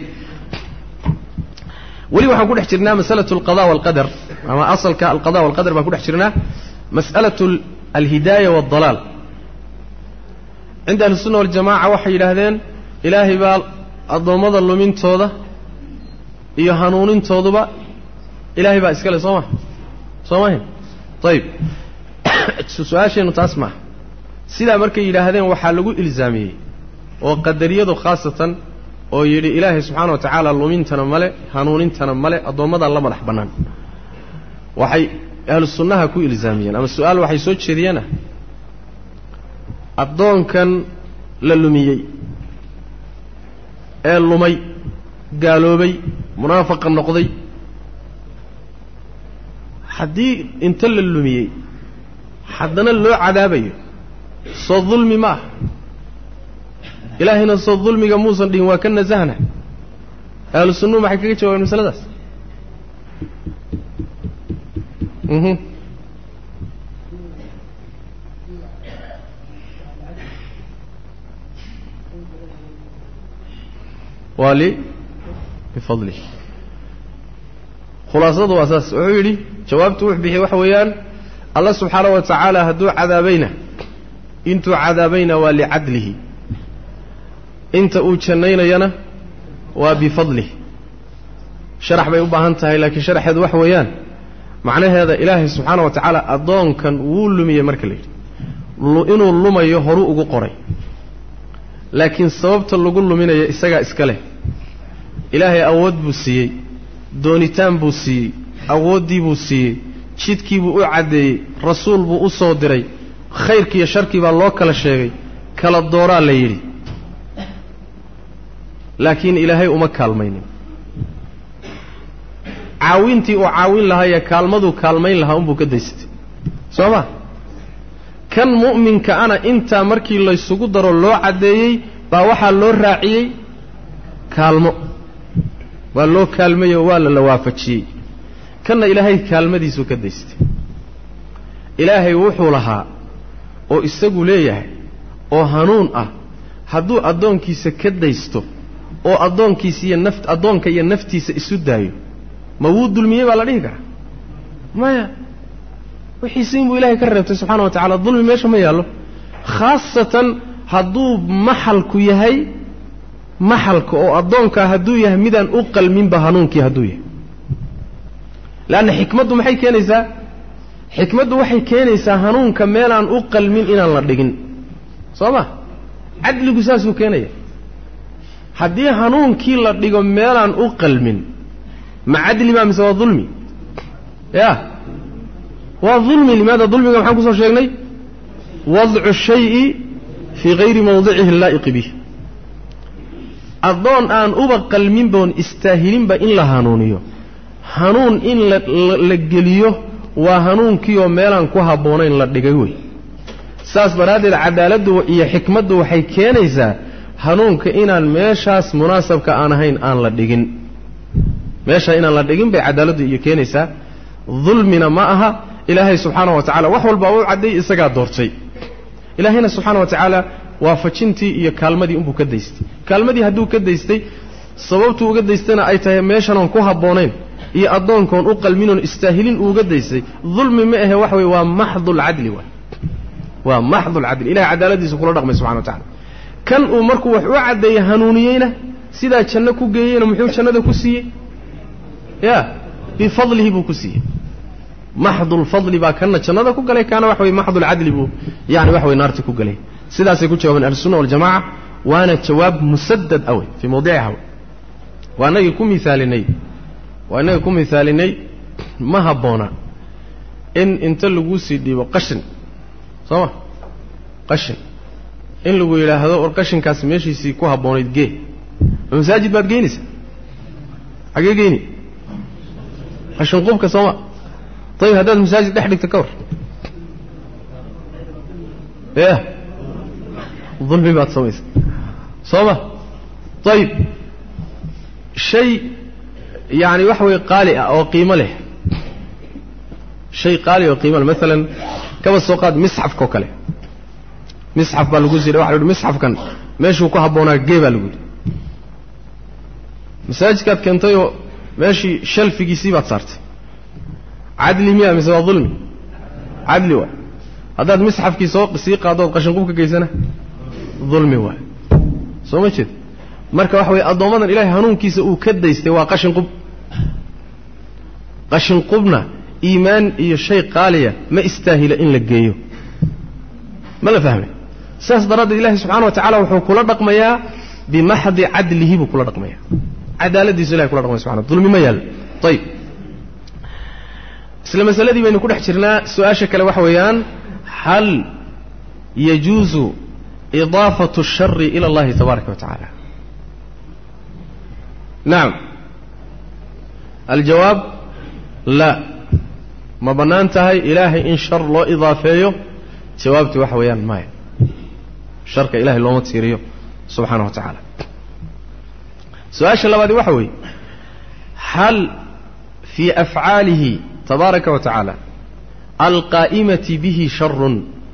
wali waxaan ku dhex jirnaa mas'alatu al-qada wal qadar ama asalka al-qada wal qadar baan ku dhex jirnaa mas'alatu al-hidayah wad dalal inda al-sunnah wal jamaa waxay yiraahdeen ilaahi baa adoomada lumintooda iyo hanuunintooduba ilaahi baa iska leh Soomaa Soomaa tayib su'aasheenu taas ma sida markay yiraahdeen waxa lagu ilzaamiyay oo qadariyadu khaasatan oo yiri ilaahi subhanahu wa ta'ala lumintana male hanuunintana male adoomada la madax banaan waxay ahlu sunnaha ku ilzaamiyeen ama su'aal waxay soo jeediyeen adoonkan la lumiyay ee lumay gaaloobay munaafiq noqday hadii inta la lumiyay haddana loo cadaabayo soo dhulmi ma ilaahina soo dhulmiga muusan dhihin waa kan nasahna ahlu sunnuhu maxay kaga jawaabeen masaladaas mhm wali bifadli khulaasadu asaas wuxuu yiri jawaabtu wuxuu bixiyay wax weeyaan Allah subhanahu wa ta'ala haduu cadaabayna intu cadaabayna waa li'adlihi inta uu jannaynayana waa bifadlihi sharax bay u baahan tahay laakiin sharaxeedu wax weeyaan macnaheeda ilaahay subhanahu wa ta'ala adoonkan wuu lumiyay marka leeyahay inuu lumayo horu ugu qoray laakiin sababta lagu luminayo isaga iska leh ilaahay awood buu siiyay doonitaan buu siiyay awoodii buu siiyay jidkii buu u cadeeyay rasuul buu u soo diray khayrkii iyo sharkii baa loo kala sheegay kala dooraa la yiri laakiin ilaahay uma kaalmaynin caawintii uu caawin lahaa ee kaalmadu kaalmayn lahaa unbuu ka daystay sooma kan mu'minka ana inta markii la isugu daro loo cadeeyay baa waxa loo raaciyay kaalmo waa loo kaalmayo waa la waafajiyay kana ilaahay kaalmadiisu ka daystay ilaahay wuxuu lahaa oo isagu leeyahay oo hanuun ah hadduu adoonkiisa ka daysto oo adoonkiisa iyo naft adoonka iyo naftiisa isu daayo ma wuu dulmiyay baa la dhihi karaa maya wixii siin buu ilaahay ka reebtay subhanahu wa ta'ala dulmi meesha ma yaalo khaasatan hadduu maxalku yahay maxalka oo adoonka hadduu yahay midaan u qalmin ba hanuunkii hadduu yahay laana xikmadu maxay keenaysaa xikmadu waxay keenaysaa hanuunka meelaan u qalmin inaan la dhigin sooma cadligu saasuu keenaya haddii hanuunkii la dhigo meelaan u qalmin ma cadli ma mise waa dhulmi ya waa dhulmi limaada dhulmiga maxaan ku soo sheegnay wad'u shay'i fi ghayri mawdi'ihi laa'iq bihi adoon aan uba qalmin boon istaahilin ba in la hanuuniyo hanuun in la geliyo waa hanuunkii oo meelaan ku haboonayn la dhigay way saas baraadeed cadaaladdu iyo xikmaddu waxay keenaysaa hanuunka inaan meeshaas munaasabka aan ahayn aan la dhigin meesha inaan la dhigin bay cadaaladdu iyo keenaysaa dhulmina ma aha ilaahay subhanahu wa ta'ala wax walba uu caday isaga doortay ilaahayna subhanahu wa ta'ala waafajintii iyo kaalmadii unbuu ka daystay kaalmadii hadduu ka daystay sababtu uga daystana ay tahay meeshan aan ku haboonayn iyo addoonkoon u qalminoon istaahilin uuga daysay dulmi ma ahe wax weeye waa maxdul cadli waay waa maxdul cadli ilahay cadaaladiisa kula dhaqmay subxana wa tacala kan uu markuu wax u caddeeyey hanuuniyeyna sidaa janno ku geeyeyna muxuu jannada ku siiyey ya bifadlihi buu ku siiyey maxdul fadli baa kanna jannada ku galay kaana wax weeye maxdul cadli buu yani wax weye naarta ku galay sidaasay ku jawaabeen ahlusunna waljamaca waana jawaab musadad awey fii mawdiciha waa inagii ku miaalinay waa inagii ku miaalinay ma habboona in inta laguu sii dhiibo qashin soo ma qashin in lagu yidhaahdo war qashinkaas meeshiisii ku habboonayd gee masaajid baad geynaysaa xagee geyni qashin qubka sooma ayib haddaad masaajid dhex dhigto ka war ya dulmi baad samaysa soo ma ayib shay yani waxa weeye qaali ah oo qiimo leh shay qaali oo qiimo leh maalan kaba soo qaad misxafka oo kale misxaf baa lagu siidhay waxa la yidhi misxafkan meeshuu ku habboonaa gee baa lagu yidhi masaajidkaad keentayoo meeshii shalfigiisii baad saartay cadli miya mise waa dulmi cadli waay haddaad misxafkii soo sii qaaddood qashinqub ka geysana dulmi waay soo ma jeed marka waxa weeye addoommadan ilaahay hanuunkiisa uu ka daystay waa qashinqub qashinqubna iimaan iyo shay qaaliya ma istaahila in la geeyo ma la fahmay saas daraaddeed ilaahay subxana wa tacala wuxuu kula dhaqmayaa bimaxdi cadlihi buu kula dhaqmayaa cadaaladiisu ilahay kula dhaqmaya subxana dulmi ma yaal ayib isla masaladii baynu ku dhex jirnaa su-aasha kale waxa weeyaan hal yajuusu idaafatu الshari ila اllahi tabaaraka wa tacala nacam aljawaab la ma bannaan tahay ilaahay in shar loo idaafeeyo jawaabtii waxa weeyaan maya sharka ilahay looma tiiriyo subxaana wa tacaala su-aasha labaadi waxa weeye hal fii afcaalihi tabaaraka wa tacaala alqaa'imati bihi sharun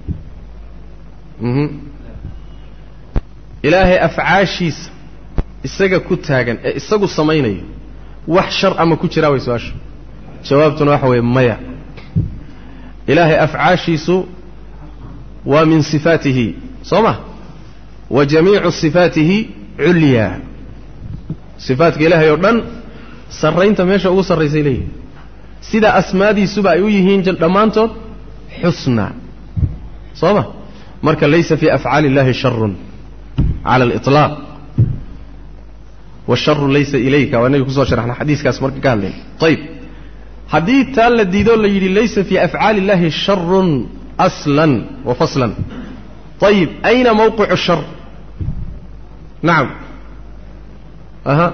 ilaahay afcaashiisa isaga ku taagan ee isagu samaynayo wax shar ama ku jiraa way su-aasha jawaabtuna waxa weeye maya ilaahay afcaashiisu waa min sifaatihi soo ma wa jamiicu sifaatihi culyaa sifaatka ilaahay oo dhan sarraynta meesha ugu sarraysay leeyihin sida asmaadiisuba ay u yihiin dhammaantood xusna soo ma marka laysa fii afcaali illahi sharun cala aliطlaaq washaru laysa ilayka waa inaga kusoo sharaxna xadiiskaas marka ka hadlayna ayib haddii taa la diidoo la yidhi laysa fii afcaali illahi sharun aslan wa faslan ayib ayna mawqicu shar nacam aha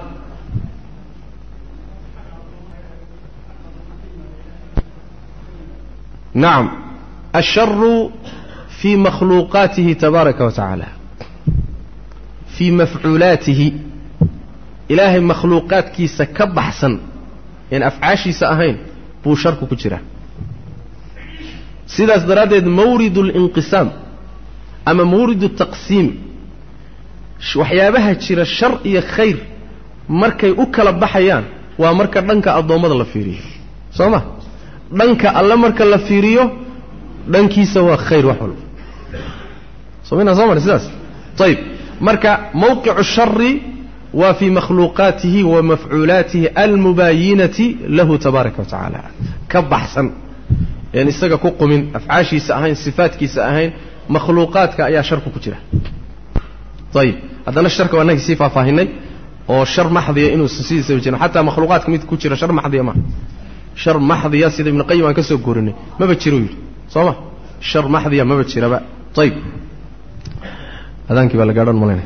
nacam asharu fii makhluuqaatihi tabaaraka wa tacaala fii mafcuulaatihi ilaahay makhluuqaadkiisa ka baxsan een afcaashiisa ahayn buu sharku ku jiraa sidaas daraaddeed mawridu اlinqisaam ama mawridu taqsiim waxyaabaha jira shar iyo khayr markay u kala baxayaan waa marka dhanka addoommada la fiiriyo soo ma dhanka alle marka la fiiriyo dhankiisa waa khayr wax walba soo minaa soo mara sidaas ayib marka mawqicu shari waa fii makhluuqaatihi wa mafcuulaatihi almubaayinati lahu tabaaraka wa tacaala ka baxsan een isaga ku qumin afcaashiisa ahayn sifaadkiisa ahayn makhluuqaadka ayaa sharku ku jira ayib haddana sharka waa nagii sii faahfaahinay oo shar maxdiya inuusan sidiisaba jirin xataa makhluuqaadka mid ku jira shar maxdiya maaha shar maxdiya sida ibnu qayim aan ka soo goorinay maba jiro yidhi soo ma shar maxdiya maba jiraba ayib adaankii baa la gaadhan malaynaya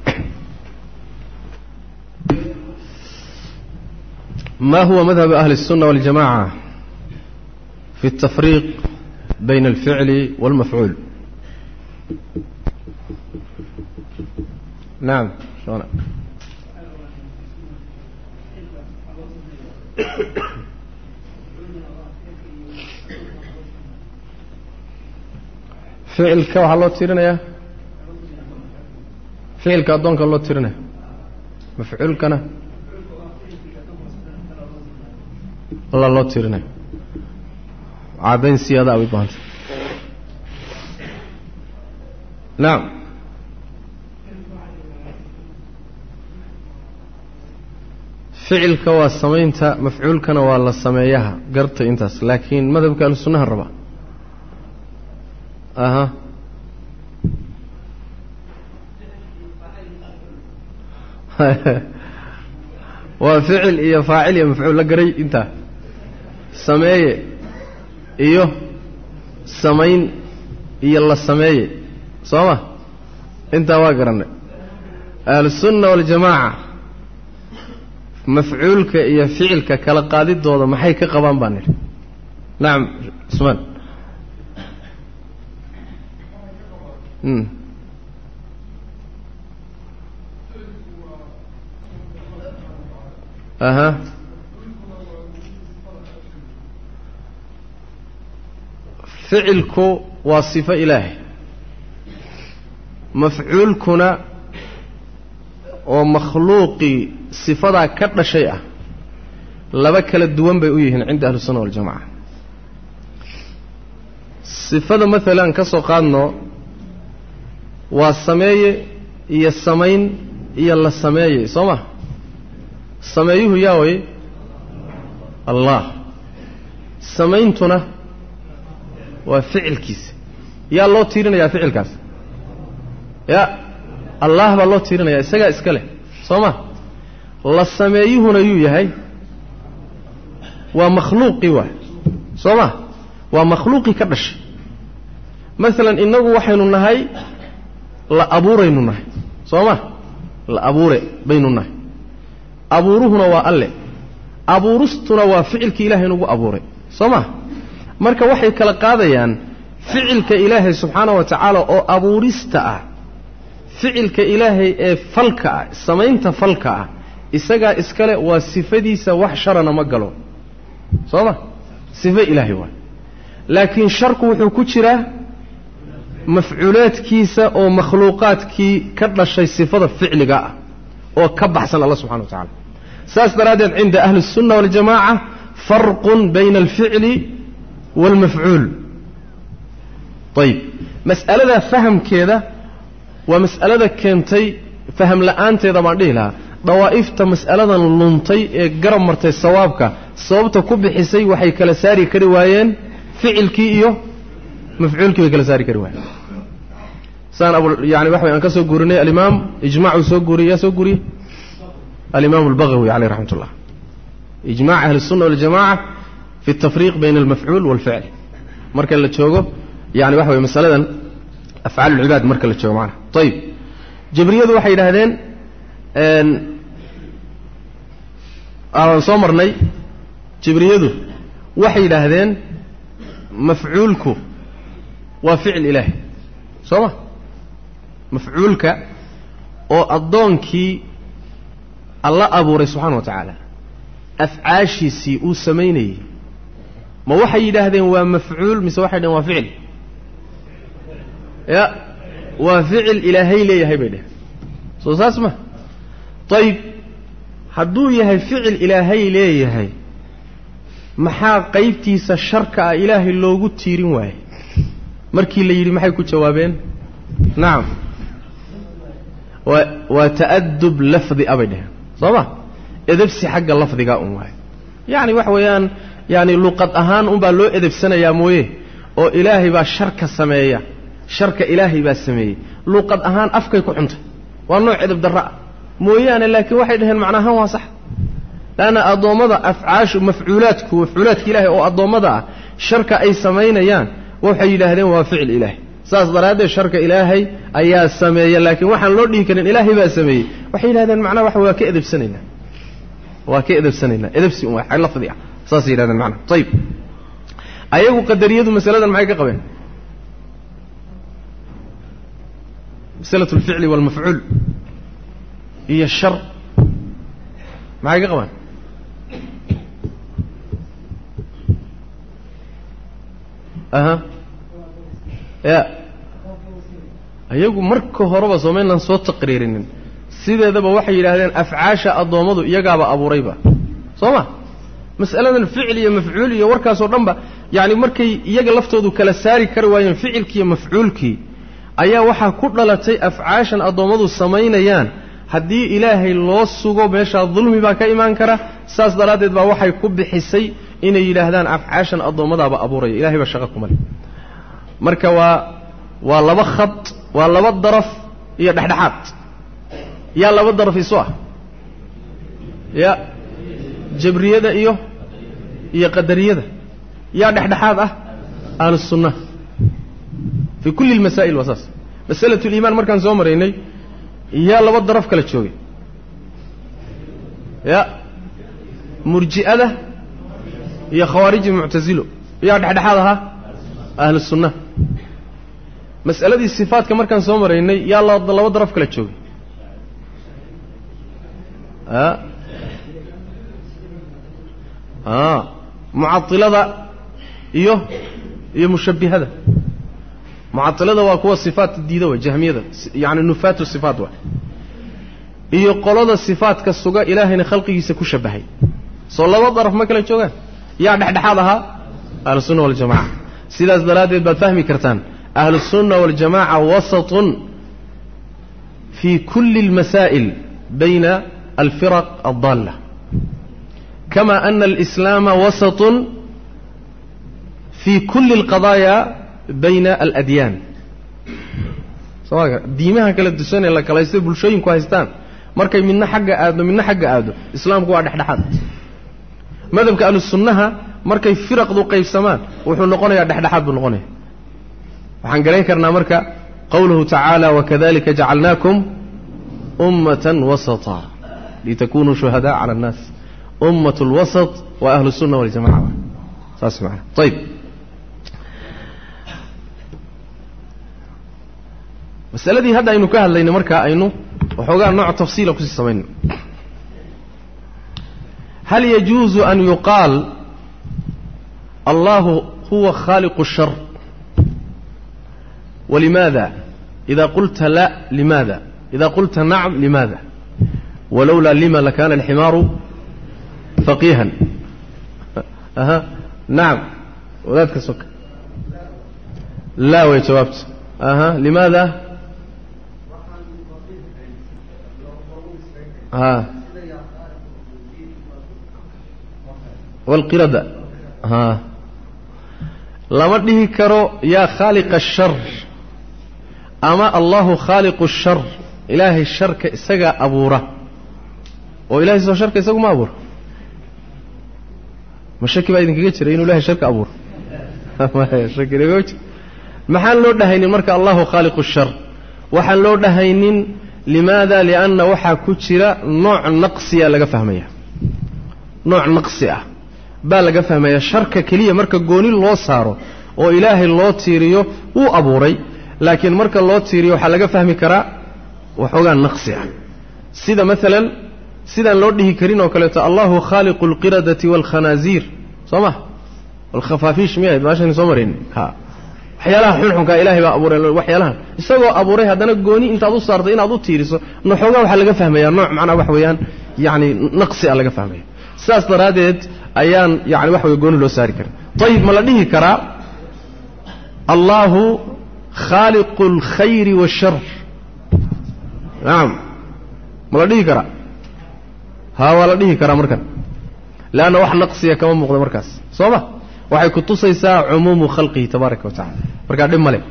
ما هو مذهب أهل السنة والجماعة في التفريق بين الفعل والمفعول نعم شلون فعلك waxaa loo tirinaya ficilka adoonka loo tirinaya mafcuulkana الله الله تيرنا عادين سيادة أو يبانت نعم فعل كوا سمينتا مفعول كنا ولا سميها قرت انتس لكن ماذا بك السنة الربع أها وفعل إيه فاعل يا مفعول لقري انت سمية إيه سمين إيه الله سمية صوما انت واقرن أهل السنة والجماعة مفعولك إيه فعلك كلا قادد دوضا ما حيك قبان بانير نعم اسمان امم أها فعلك وصفة إلهي مفعولكنا ومخلوقي صفة كرنا شيئا لبكل الدوام بيؤيهن عند أهل السنة والجماعة صفة مثلا كسوقانو والسماية هي السمين هي الله السماية صمه سمايه ياوي الله سمينتنا وفعل كيس يا الله تيرنا يا فعل كاس يا الله بالله تيرنا يا سجى إسكاله صما الله سمايه هنا يوهي ومخلوقي واحد صما ومخلوقي كرش مثلا إنه وحي النهاي لا أبوري النهاي صما لا أبوري بين النهاي أبورهنا وأله أبورستنا وفعلك إلهي نبو أبوري صما مركا وحي كلا قاديان فعلك إلهي سبحانه وتعالى أو أبورستا فعلك إلهي فلكا سمينت فلكا إساقا إسكالي وصفديس وحشرنا مقالو صما صفة إلهي وان لكن شرك وحكوشرة مفعولات كيسة أو مخلوقات كي كرنا الشيء صفة فعلك أو كبحسن الله سبحانه وتعالى ساس درادت عند أهل السنة والجماعة فرق بين الفعل والمفعول طيب مسألة فهم كذا ومسألة كنتي فهم لأنت إذا ما لها ضوائفت مسألة لنطي قرم مرتي الصوابك صوابت كب حسي وحي كالساري كروايين فعل كيئيو مفعول كي كالساري كروايين سان أبو يعني وحوي أنك سو قرني الإمام إجماع سو قري يا سو قري الإمام البغوي عليه رحمة الله إجماع أهل السنة والجماعة في التفريق بين المفعول والفعل مركز اللي تشوقه يعني وحوي مسألة أفعال العباد مركز اللي تشوقه معنا طيب جبريل وحي لهذين أن أران صمرني جبريل وحي لهذين مفعولك وفعل إلهي صمه مفعولك أو أضونكي الله أبوري سبحانه وتعالى أفعاشي سيئو سميني ما وحي لهذين ومفعول مس واحد وفعل يا وفعل إلهي لي هي بيده صوص اسمه طيب حدو يهي فعل إلهي لي هي محا قيبتي سشركة إلهي اللوغو تيرين واي مركي اللي يري محا يكو جوابين نعم وتأدب لفظي أبدا صبا إذبسي حق اللفظ قاؤم واحد يعني وحويان يعني لقد أهان أم بالو إذب سنة يا مويه أو إلهي با شركة سمية شركة إلهي با سمية لقد أهان أفكي كعنت والنوع إذب دراء مويان لكن واحد هن معناها هو صح لأن أضومضة أفعاش ومفعولاتك ومفعولاتك إلهي أو أضومضة شركة أي سمين يان وحي إلهي وفعل إلهي ساس ضرادة شركة إلهي أيها السمية لكن وحن لودي كان الإلهي بقى سمية وحي هذا المعنى وحوى كإذب سنين وكإذب سنين إذب سنين واحد لفظ يعني ساسي هذا المعنى طيب أيه قدر يدو مسألة معك قبل مسألة الفعل والمفعول هي الشر معك قبل أها يا ayagu marka horeba Soomaaliland soo taqriirinin sideedaba waxay yiraahdeen afcaasha adoomadu iyagaaba abuurayba Sooma مسألة الفعل يا مفعول يا وركاس ودنبا يعني markay iyaga laftoodu kala saari kar waayeen ficilkii iyo mafcuulkii ayaa waxa ku dhalatay afcaashan adoomadu sameynayaan hadii ilaahay loo sugo meesha dhulmi baa ka iman kara saas daraadeed baa waxay ku bixisay inay yiraahdaan afcaashan adoomadaaba abuuray ilaahay ba shaqo kuma leh marka waa waa laba khad waa laba daraf iyo dhaxdhaxaad ya laba daraf isu ah ya jabriyada iyo iyo qadariyada يا دحدحاد اه اهل السنه في كل المسائل واساس مساله الايمان markan soo mareynay يا لaba daraf kala joogay يا مرجئه يا خوارج معتزله يا دحدحاد اه اهل السنه مساله الصفات markan soo mareynay يا laba daraf kala joogay ها اه معطلة iyo iyo mushabbihada mu'attilada waa kuwa sifaat diida waa jahmiyada yaani nufaatu sifaat waa iyo qolada sifaatka suga ilaahayna khalqigiisa ku shabahay soo laba daraf ma kala joogan yaa dhaxdhaxaad aha ahlus sunna wal jamaa sidaas daraadeed baad fahmi kartaan ahlus sunna wal jamaa wasatun fi kulli al masaa'il bayna al firaq ad dalla kama anna al islam wasatun في كل القضايا بين الأديان سواء ديمها كلا دسان إلا كلا يصير بلشين كويستان مركي منا حق آدم منا حق آدم إسلام قوى دحدحات ماذا كأهل السنة مركي فرق ذو قيف سمان وحن نقول يا دحدحات بنقول وحن قرين كرنا مركا قوله تعالى وكذلك جعلناكم أمة وسطا لتكونوا شهداء على الناس أمة الوسط وأهل السنة والجماعة اسمع طيب مسألة دي هذا إنه كهل لين مركا إنه وحوجا نوع تفصيل كل سمين هل يجوز أن يقال الله هو خالق الشر ولماذا إذا قلت لا لماذا إذا قلت نعم لماذا ولولا لما لكان الحمار فقيها أها نعم ولا تكسك لا ويتوابت أها لماذا ها والقردة ها لما تديه كرو يا خالق الشر أما الله خالق الشر إلهي الشر كإساق أبوره وإلهي الشر كإساق ما أبوره مشاكل بعدين كذا ترى إنه له شرك أبور ما هي شرك يقول محل لو دهين مرك الله خالق الشر وحل لو دهين لماذا لأن وحى كتير نوع نقصية لقى فهمية نوع نقصية بالقى فهمية شرك كلية مرك جوني الله صاره وإله الله تيريو وأبوري لكن مرك الله تيريو حلقة فهمي كرا وحوجا نقصية سيدا مثلا سيدا لو دهي كرينا وكلتا الله خالق القردة والخنازير صمح والخفافيش مياه ماشي نسمرين ها وحيالها حنحن كإلهي بأبوري وحيالها يسوى أبوري هذا نقوني انت أدو صارت إن أدو تيريسو نحوغا وحا لغا فهميا نوع معنا وحويان يعني نقصي لغا فهميا ساس دراديد أيان يعني وحوي يقولون له ساري كرا طيب ما لديه كرا الله خالق الخير والشر نعم ما لديه كرا ها ولا لديه كرا مركز لأنه واحد نقصي كمان مقدم مركز صوبه waxay ku tusaysaa umuum khalqihi tabaaraka wa ta'ala marka dhib male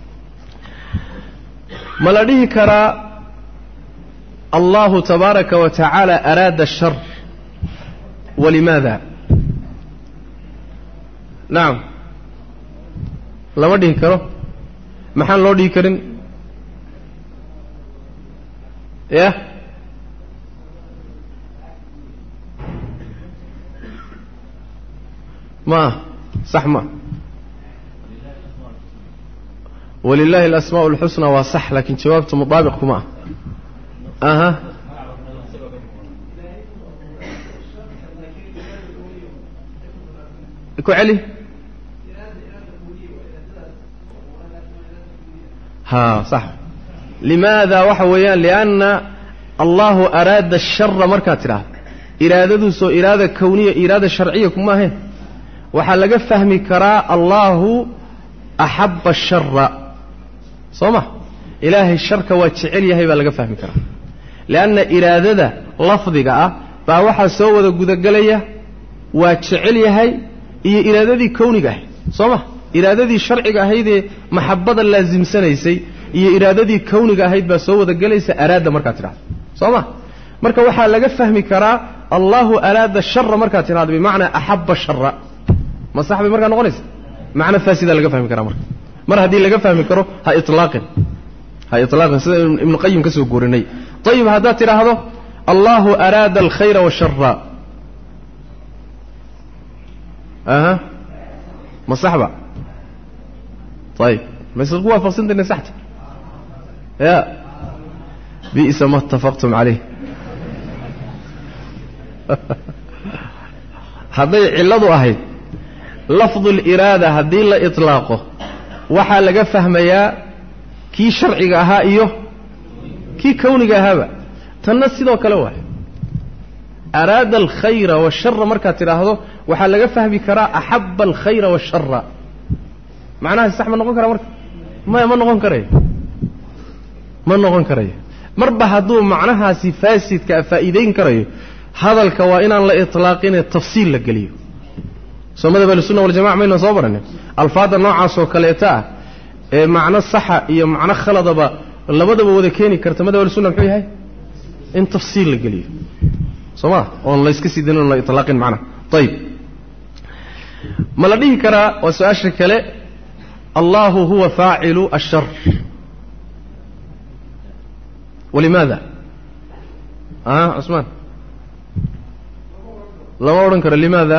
mala dhihi kara Allah tabaaraka wa ta'ala arada ash-shar ولماذا نعم lama dhihi karo maxaan loo dhihi karin ya ما صح ما ولله الأسماء الحسنى وصح لكن جوابته مطابق ما أها اكو علي ها صح لماذا وحويا لأن الله أراد الشر مركاتره إرادة سو إرادة كونية إرادة شرعية كما هي وحلقة فهمي كرا الله أحب الشر صمح إلهي الشر كواتشعليه هي بلقى فهمي كرا لأن إرادة ده لفظك أه فأوحى سوى ذا قدقلية واتشعليه هي هي إرادة دي كونية هي صمح إرادة دي شرعية هي دي محبة اللازم سنيسي هي إرادة دي كونية هي بسوى ذا قليسة أراد مركات رعب صمح مركا وحا لغا فهمي كرا الله أراد الشر مركا تراد بمعنى أحب الشر ما صاحبي مركا نقوليس معنى فاسدة لغا فهمي كرا مركا مرة هذه لغا فهمي كرا ها إطلاق ها إطلاق ابن القيم كسو قورني طيب هذا ترى هذا الله أراد الخير والشر أها ما صاحبه طيب ما يسلقوها فصلت النسحت يا بئس ما اتفقتم عليه هذي علده أهيد لفظ الإرادة هذي لا إطلاقه وحا لغا فهميا كي شرعي أها إيوه كي كوني أها تنسي دو كلوه أراد الخير والشر مركا تراهدو وحا لغا فهمي كرا أحب الخير والشر معناها السحب نقول كرا مركا ما ما نقول كرا ما نقول كرا مربع هدو معناها سفاسد كفائدين كرا هذا الكوائن لا إطلاقين التفصيل لقليه سمد بالسنة والجماعة مين صبرنا الفاظ النوع سوكليتا معنى الصحة هي معنى خلط با اللي بدأ بودكيني كرت مد بالسنة بحي هاي إن تفصيل لقليه سماه والله يسكسي ديننا لا إطلاقين معنا طيب ما لديه كرا وسؤال شكله الله هو فاعل الشر ولماذا اه عثمان لا أورنكر لماذا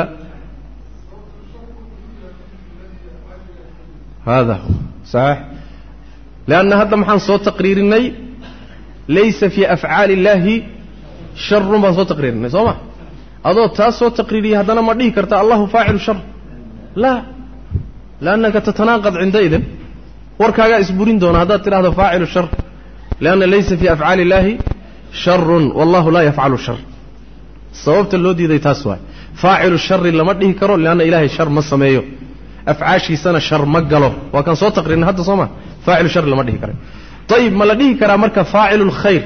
هذا هو صحيح لأن هذا محن صوت تقرير الني ليس في أفعال الله شر ما صوت تقرير الني صح هذا تاس صوت تقريري هذا ما ديه كرت الله فاعل الشر لا لأنك تتناقض عندئذ وركاجا اسبورين دون هذا ترى هذا فاعل الشر لأن ليس في أفعال الله شر والله لا يفعل الشر صوبت اللودي ذي تاسوا فاعل الشر لما ديه كرو لأن إلهي الشر ما سميه أفعاشي سنة شر مقله وكان صوت تقرير هذا صما فاعل الشر لما ديه كرو طيب ما لديه كرا مركا فاعل الخير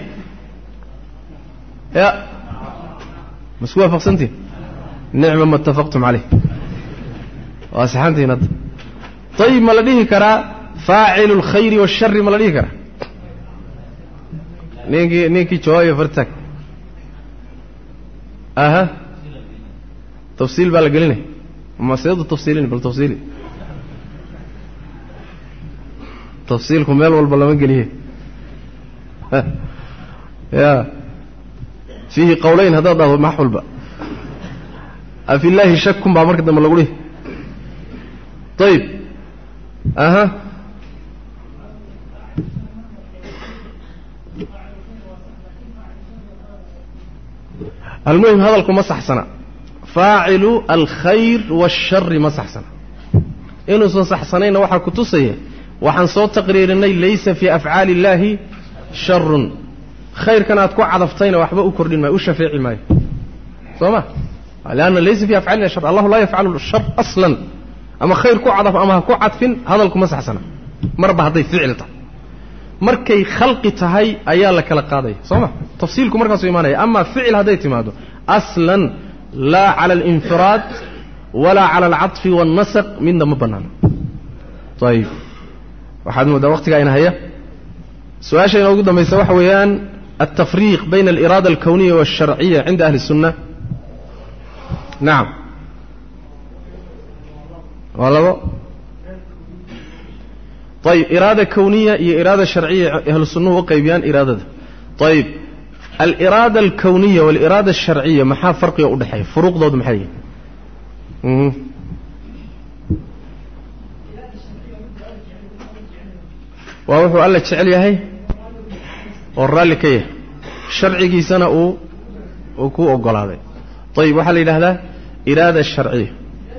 يا مسكوها فقسنتي نعم ما اتفقتم عليه واسحنتي ند طيب ما لديه كرا فاعل الخير والشر ما لديه كرا نيجي نيجي شوية فرتك أها تفصيل بالقليني ما سيد التفصيلين بالتفصيلي تفصيلكم مال والبلمان قليه يا فيه قولين هذا ده محول بقى أفي الله شككم بعمرك ده ما لقوليه طيب أها المهم هذا لكم مسح سنة فاعل الخير والشر مسح سنة إنه صح سنين وحا كتوسيه وحن صوت تقرير إنه ليس في أفعال الله شر خير كانت كو عضفتين وحبا أكردين ما أشفيعي ماي صمع لأن ليس في أفعال الله شر الله لا يفعل الشر أصلا أما خير كو عضف أما كو عطفين هذا لكم مسح سنة مربع هذي فعلته markay khalqi tahay ayaa la kala qaaday sooma tafsiilku markaas uu iimaanaya ama ficil haday timaado aslan la ala al-infirad wala ala al-'atf wan-nasq min dama banan طيب waxaad moodaa waqtiga ina haya su'aasha inoo ugu dambaysa waxa weeyaan التفريق بين الإرادة الكونية والشرعية عند أهل السنة نعم والله طيب إرادة كونية هي إرادة شرعية أهل السنة وقيبيان إرادة طيب الإرادة الكونية والإرادة الشرعية محا فرق يقول حي فروق ضد محي وهو قال لك شعلي هي ورالك هي شرعي سنة وكو أقول هذا طيب وحل إلى هذا إرادة الشرعية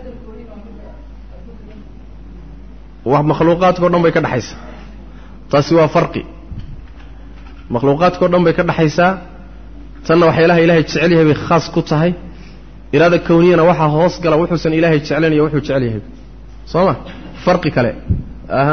ومخلوقات كلهم بيكون حيسا تسوى فرقي مخلوقات كلهم بيكون حيسا tanna waxa ilaahay ilaahay jecel yahay bay khaas ku tahay iraada kawniyana waxa hoos gala wuxuusan ilaahay jeclanayo wuxuu jecel yahay sooma farqi kale aha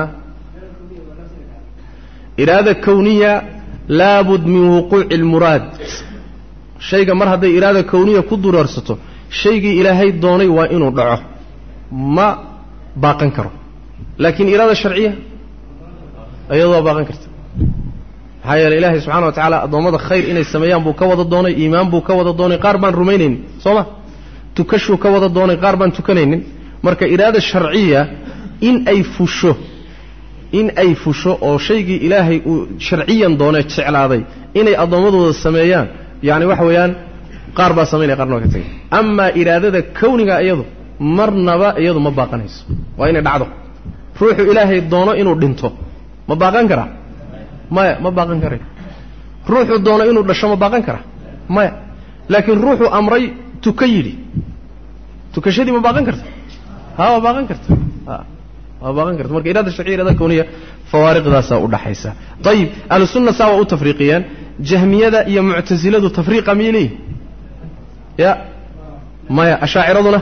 iraada kawniya laabud min wuquu'i almuraad shayga mar haday iraada kawniya ku durarsato shaygii ilaahay doonay waa inuu dhaco ma baaqan karo laakiin iraada sharciya ayadoo baaqan karta hayal ilaahay subhanahu wa ta'ala adoomada khayr inay sameeyaan buu ka wada doonay iimaan buu ka wada doonay qaar baan rumayneen sooma tukashu ka wada doonay qaar baan tukanaynin marka iraada sharciya in ay fusho in ay fusho oo shaygii ilaahay uu sharciyan doonay jeclaaday inay adoomadooda sameeyaan yaani wax weeyaan qaar baa sameeyay qaarna ka tagay amma iraadada kawniga iyadu marnaba iyadu ma baaqanayso waa inay dhacdo ruuxu ilaahay doono inuu dhinto ma baaqan kara ma ma baaqan kara ruuxu doono inuu dhasho ma baaqan kara ma laakiin ruuxu amray tukayidi tukashadii ma baaqan karta ha ma baaqan karta ha ma baaqan karta marka iraada sharciya iraada kawniya fawaariqdaasa u dhaxaysa tayib ahlu sunna sawa u tafriiqiyaan jahmiyada iyo mu'taziladu tafriiqa miili ya ma ya ashaa'iraduna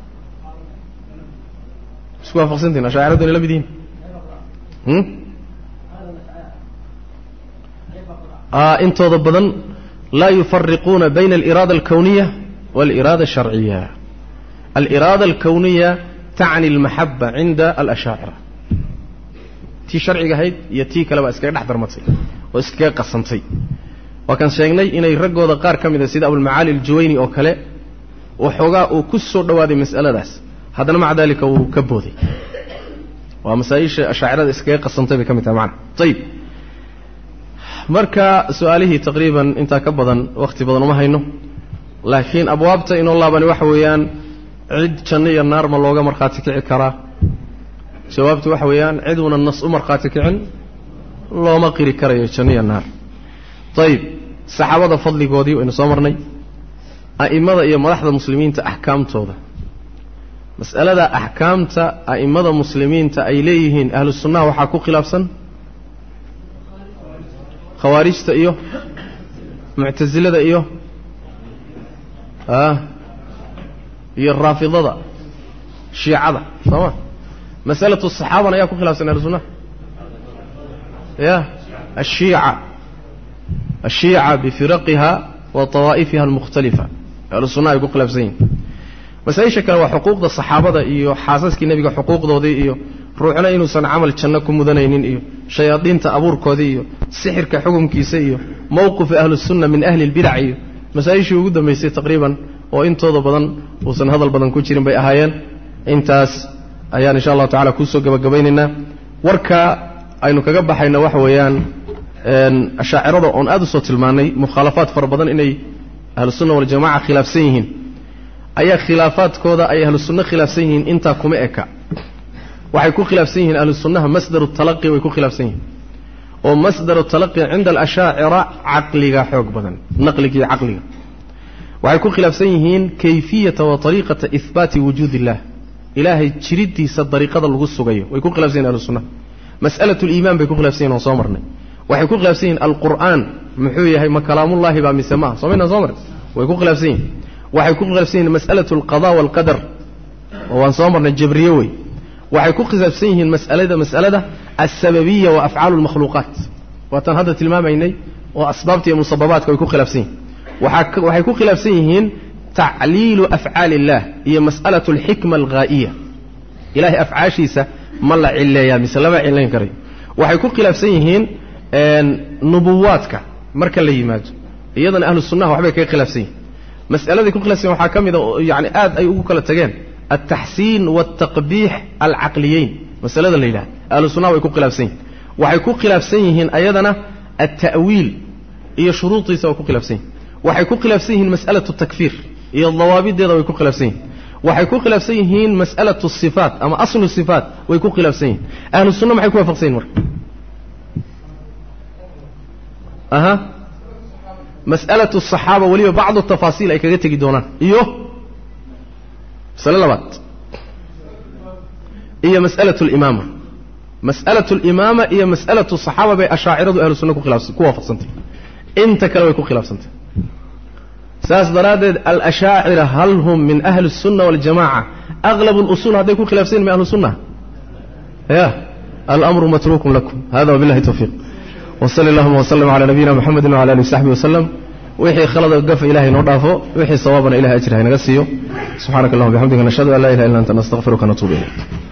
isku waafaqsantiin ashaa'iraduna la midiin hmm ah intooda badan la yufarriquna bayna al-irada al-kawniyya wal-irada ash-shar'iyya al-irada al-kawniyya تعني المحبة عند الأشاعرة تي شرعي هيد يتي كلام اسكا دحدر متي واسكا قسمتي وكان شيغني اني رغودا قار كميدا سيده ابو المعالي الجويني او كله وخوغا او كسو دواادي مسألهاس هذا مع ذلك هو كبودي ومسايش الأشاعرة اسكا قسمتي بكميتا معنا طيب marka su'aalihi taqriiban inta ka badan waqti badan uma hayno laakiin abwaabta in Allah bani wax weeyaan cid janniya naar ma looga marxaati kici kara jawaabtu waxa weeyaan cid una nas u marxaati kicin looma qiri karayo janniya naar tayib saxaabada fadligoodii waynu soo marnay aimada iyo madaxda muslimiinta ahkaamtooda mas'alada ahkaamta aimada muslimiinta ay leeyihiin ahlus sunnah waxa ku khilaafsan khawaarijta iyo mu'tazilada iyo ah iyo raafidada shiicada sama mas'alatu saxaabana ayaa ku khilaafsan ahlus sunnah ya الشيعة الشيعة بفرقها وطوائفها المختلفة ahlus sunnah ay ku khilaafsan مسائل كلا وحقوق الصحابة إيو حاسس كي نبي حقوق ذي إيو روحنا إنه سن عمل جنكم مدنين إيو شياطين تأبور كذي إيو سحر كحكم كيسيو موقف أهل السنة من أهل البدع إيو مسائل شو جدا ما يصير تقريبا وإنت هذا بدن وسن هذا البدن كوتشين بأهايان إنتاس أيان إن شاء الله تعالى كوسو جب جبيننا وركا أينو كجب حين وحويان الشاعر أن أدو صوت المعني مخالفات فربضن إني أهل السنة والجماعة خلاف سيهن أي خلافات كذا أي أهل السنة خلاف سيهن أنت كمئك وحيكون خلاف سيهن أهل السنة مصدر التلقي ويكون خلاف سيهن ومصدر التلقي عند الأشاعرة عقلي حق بدن نقلي عقلي وحيكون خلاف سيهن كيفية وطريقة إثبات وجود الله إلهي تشريدي سطريقة الغص جيه ويكون خلاف سيهن أهل السنة مسألة الإيمان بيكون خلاف سيهن وصامرنا وحيكون خلاف سيهن القرآن محوية هي كلام الله بقى مسماه صمينا صامر ويكون خلاف سيهن وحيكون خلاف سيهن مسألة القضاء والقدر وصامرنا الجبريوي وحيكون خلاف سيهن مسألة مسألة السببية وأفعال المخلوقات وتنهضت المام عيني وأسبابتي ومصببات ويكون خلاف سيهن وحيكون خلاف سيهن تعليل أفعال الله هي مسألة الحكمة الغائية إلهي أفعاشيسة ملا عليا مسلمة عليا كريم وحيكون خلاف سيهن نبواتك مركا اللي يماج أيضا أهل السنة وحبا كي خلاف سيهن مسألة يكون خلاف سيهن وحاكم يعني آد أي أقول التجان التحسين والتقبيح العقليين مسألة اللي لا أهل السنة ويكون خلاف سيهن وحيكون خلاف سيهن أيضا التأويل هي شروطي سوى خلاف سيهن وحيكون خلاف سيهن مسألة التكفير هي الضوابط دي ويكون خلاف سيهن وحيكون خلاف سيهن مسألة الصفات أما أصل الصفات ويكون خلاف سيهن أهل السنة ما حيكون وفق سيهن مرة أها مسألة الصحابة ولي بعض التفاصيل أي كجت جدونا إيوه سلامات هي مسألة الإمامة مسألة الإمامة هي مسألة الصحابة بأشاعرة أهل السنة خلاف كوا فصنتي أنت كلام يكون خلاف سنتي ساس درادد الأشاعرة هل هم من أهل السنة والجماعة أغلب الأصول هذا يكون خلافين من أهل السنة يا الأمر متروك لكم هذا وبالله التوفيق وصلى اللهم وسلم على نبينا محمد وعلى آله وصحبه وسلم وحي خلد القف إلهي نضافه وحي صوابنا إلهي أجره نقسيه سبحانك اللهم وبحمدك نشهد أن لا إله إلا أنت نستغفرك ونتوب إليك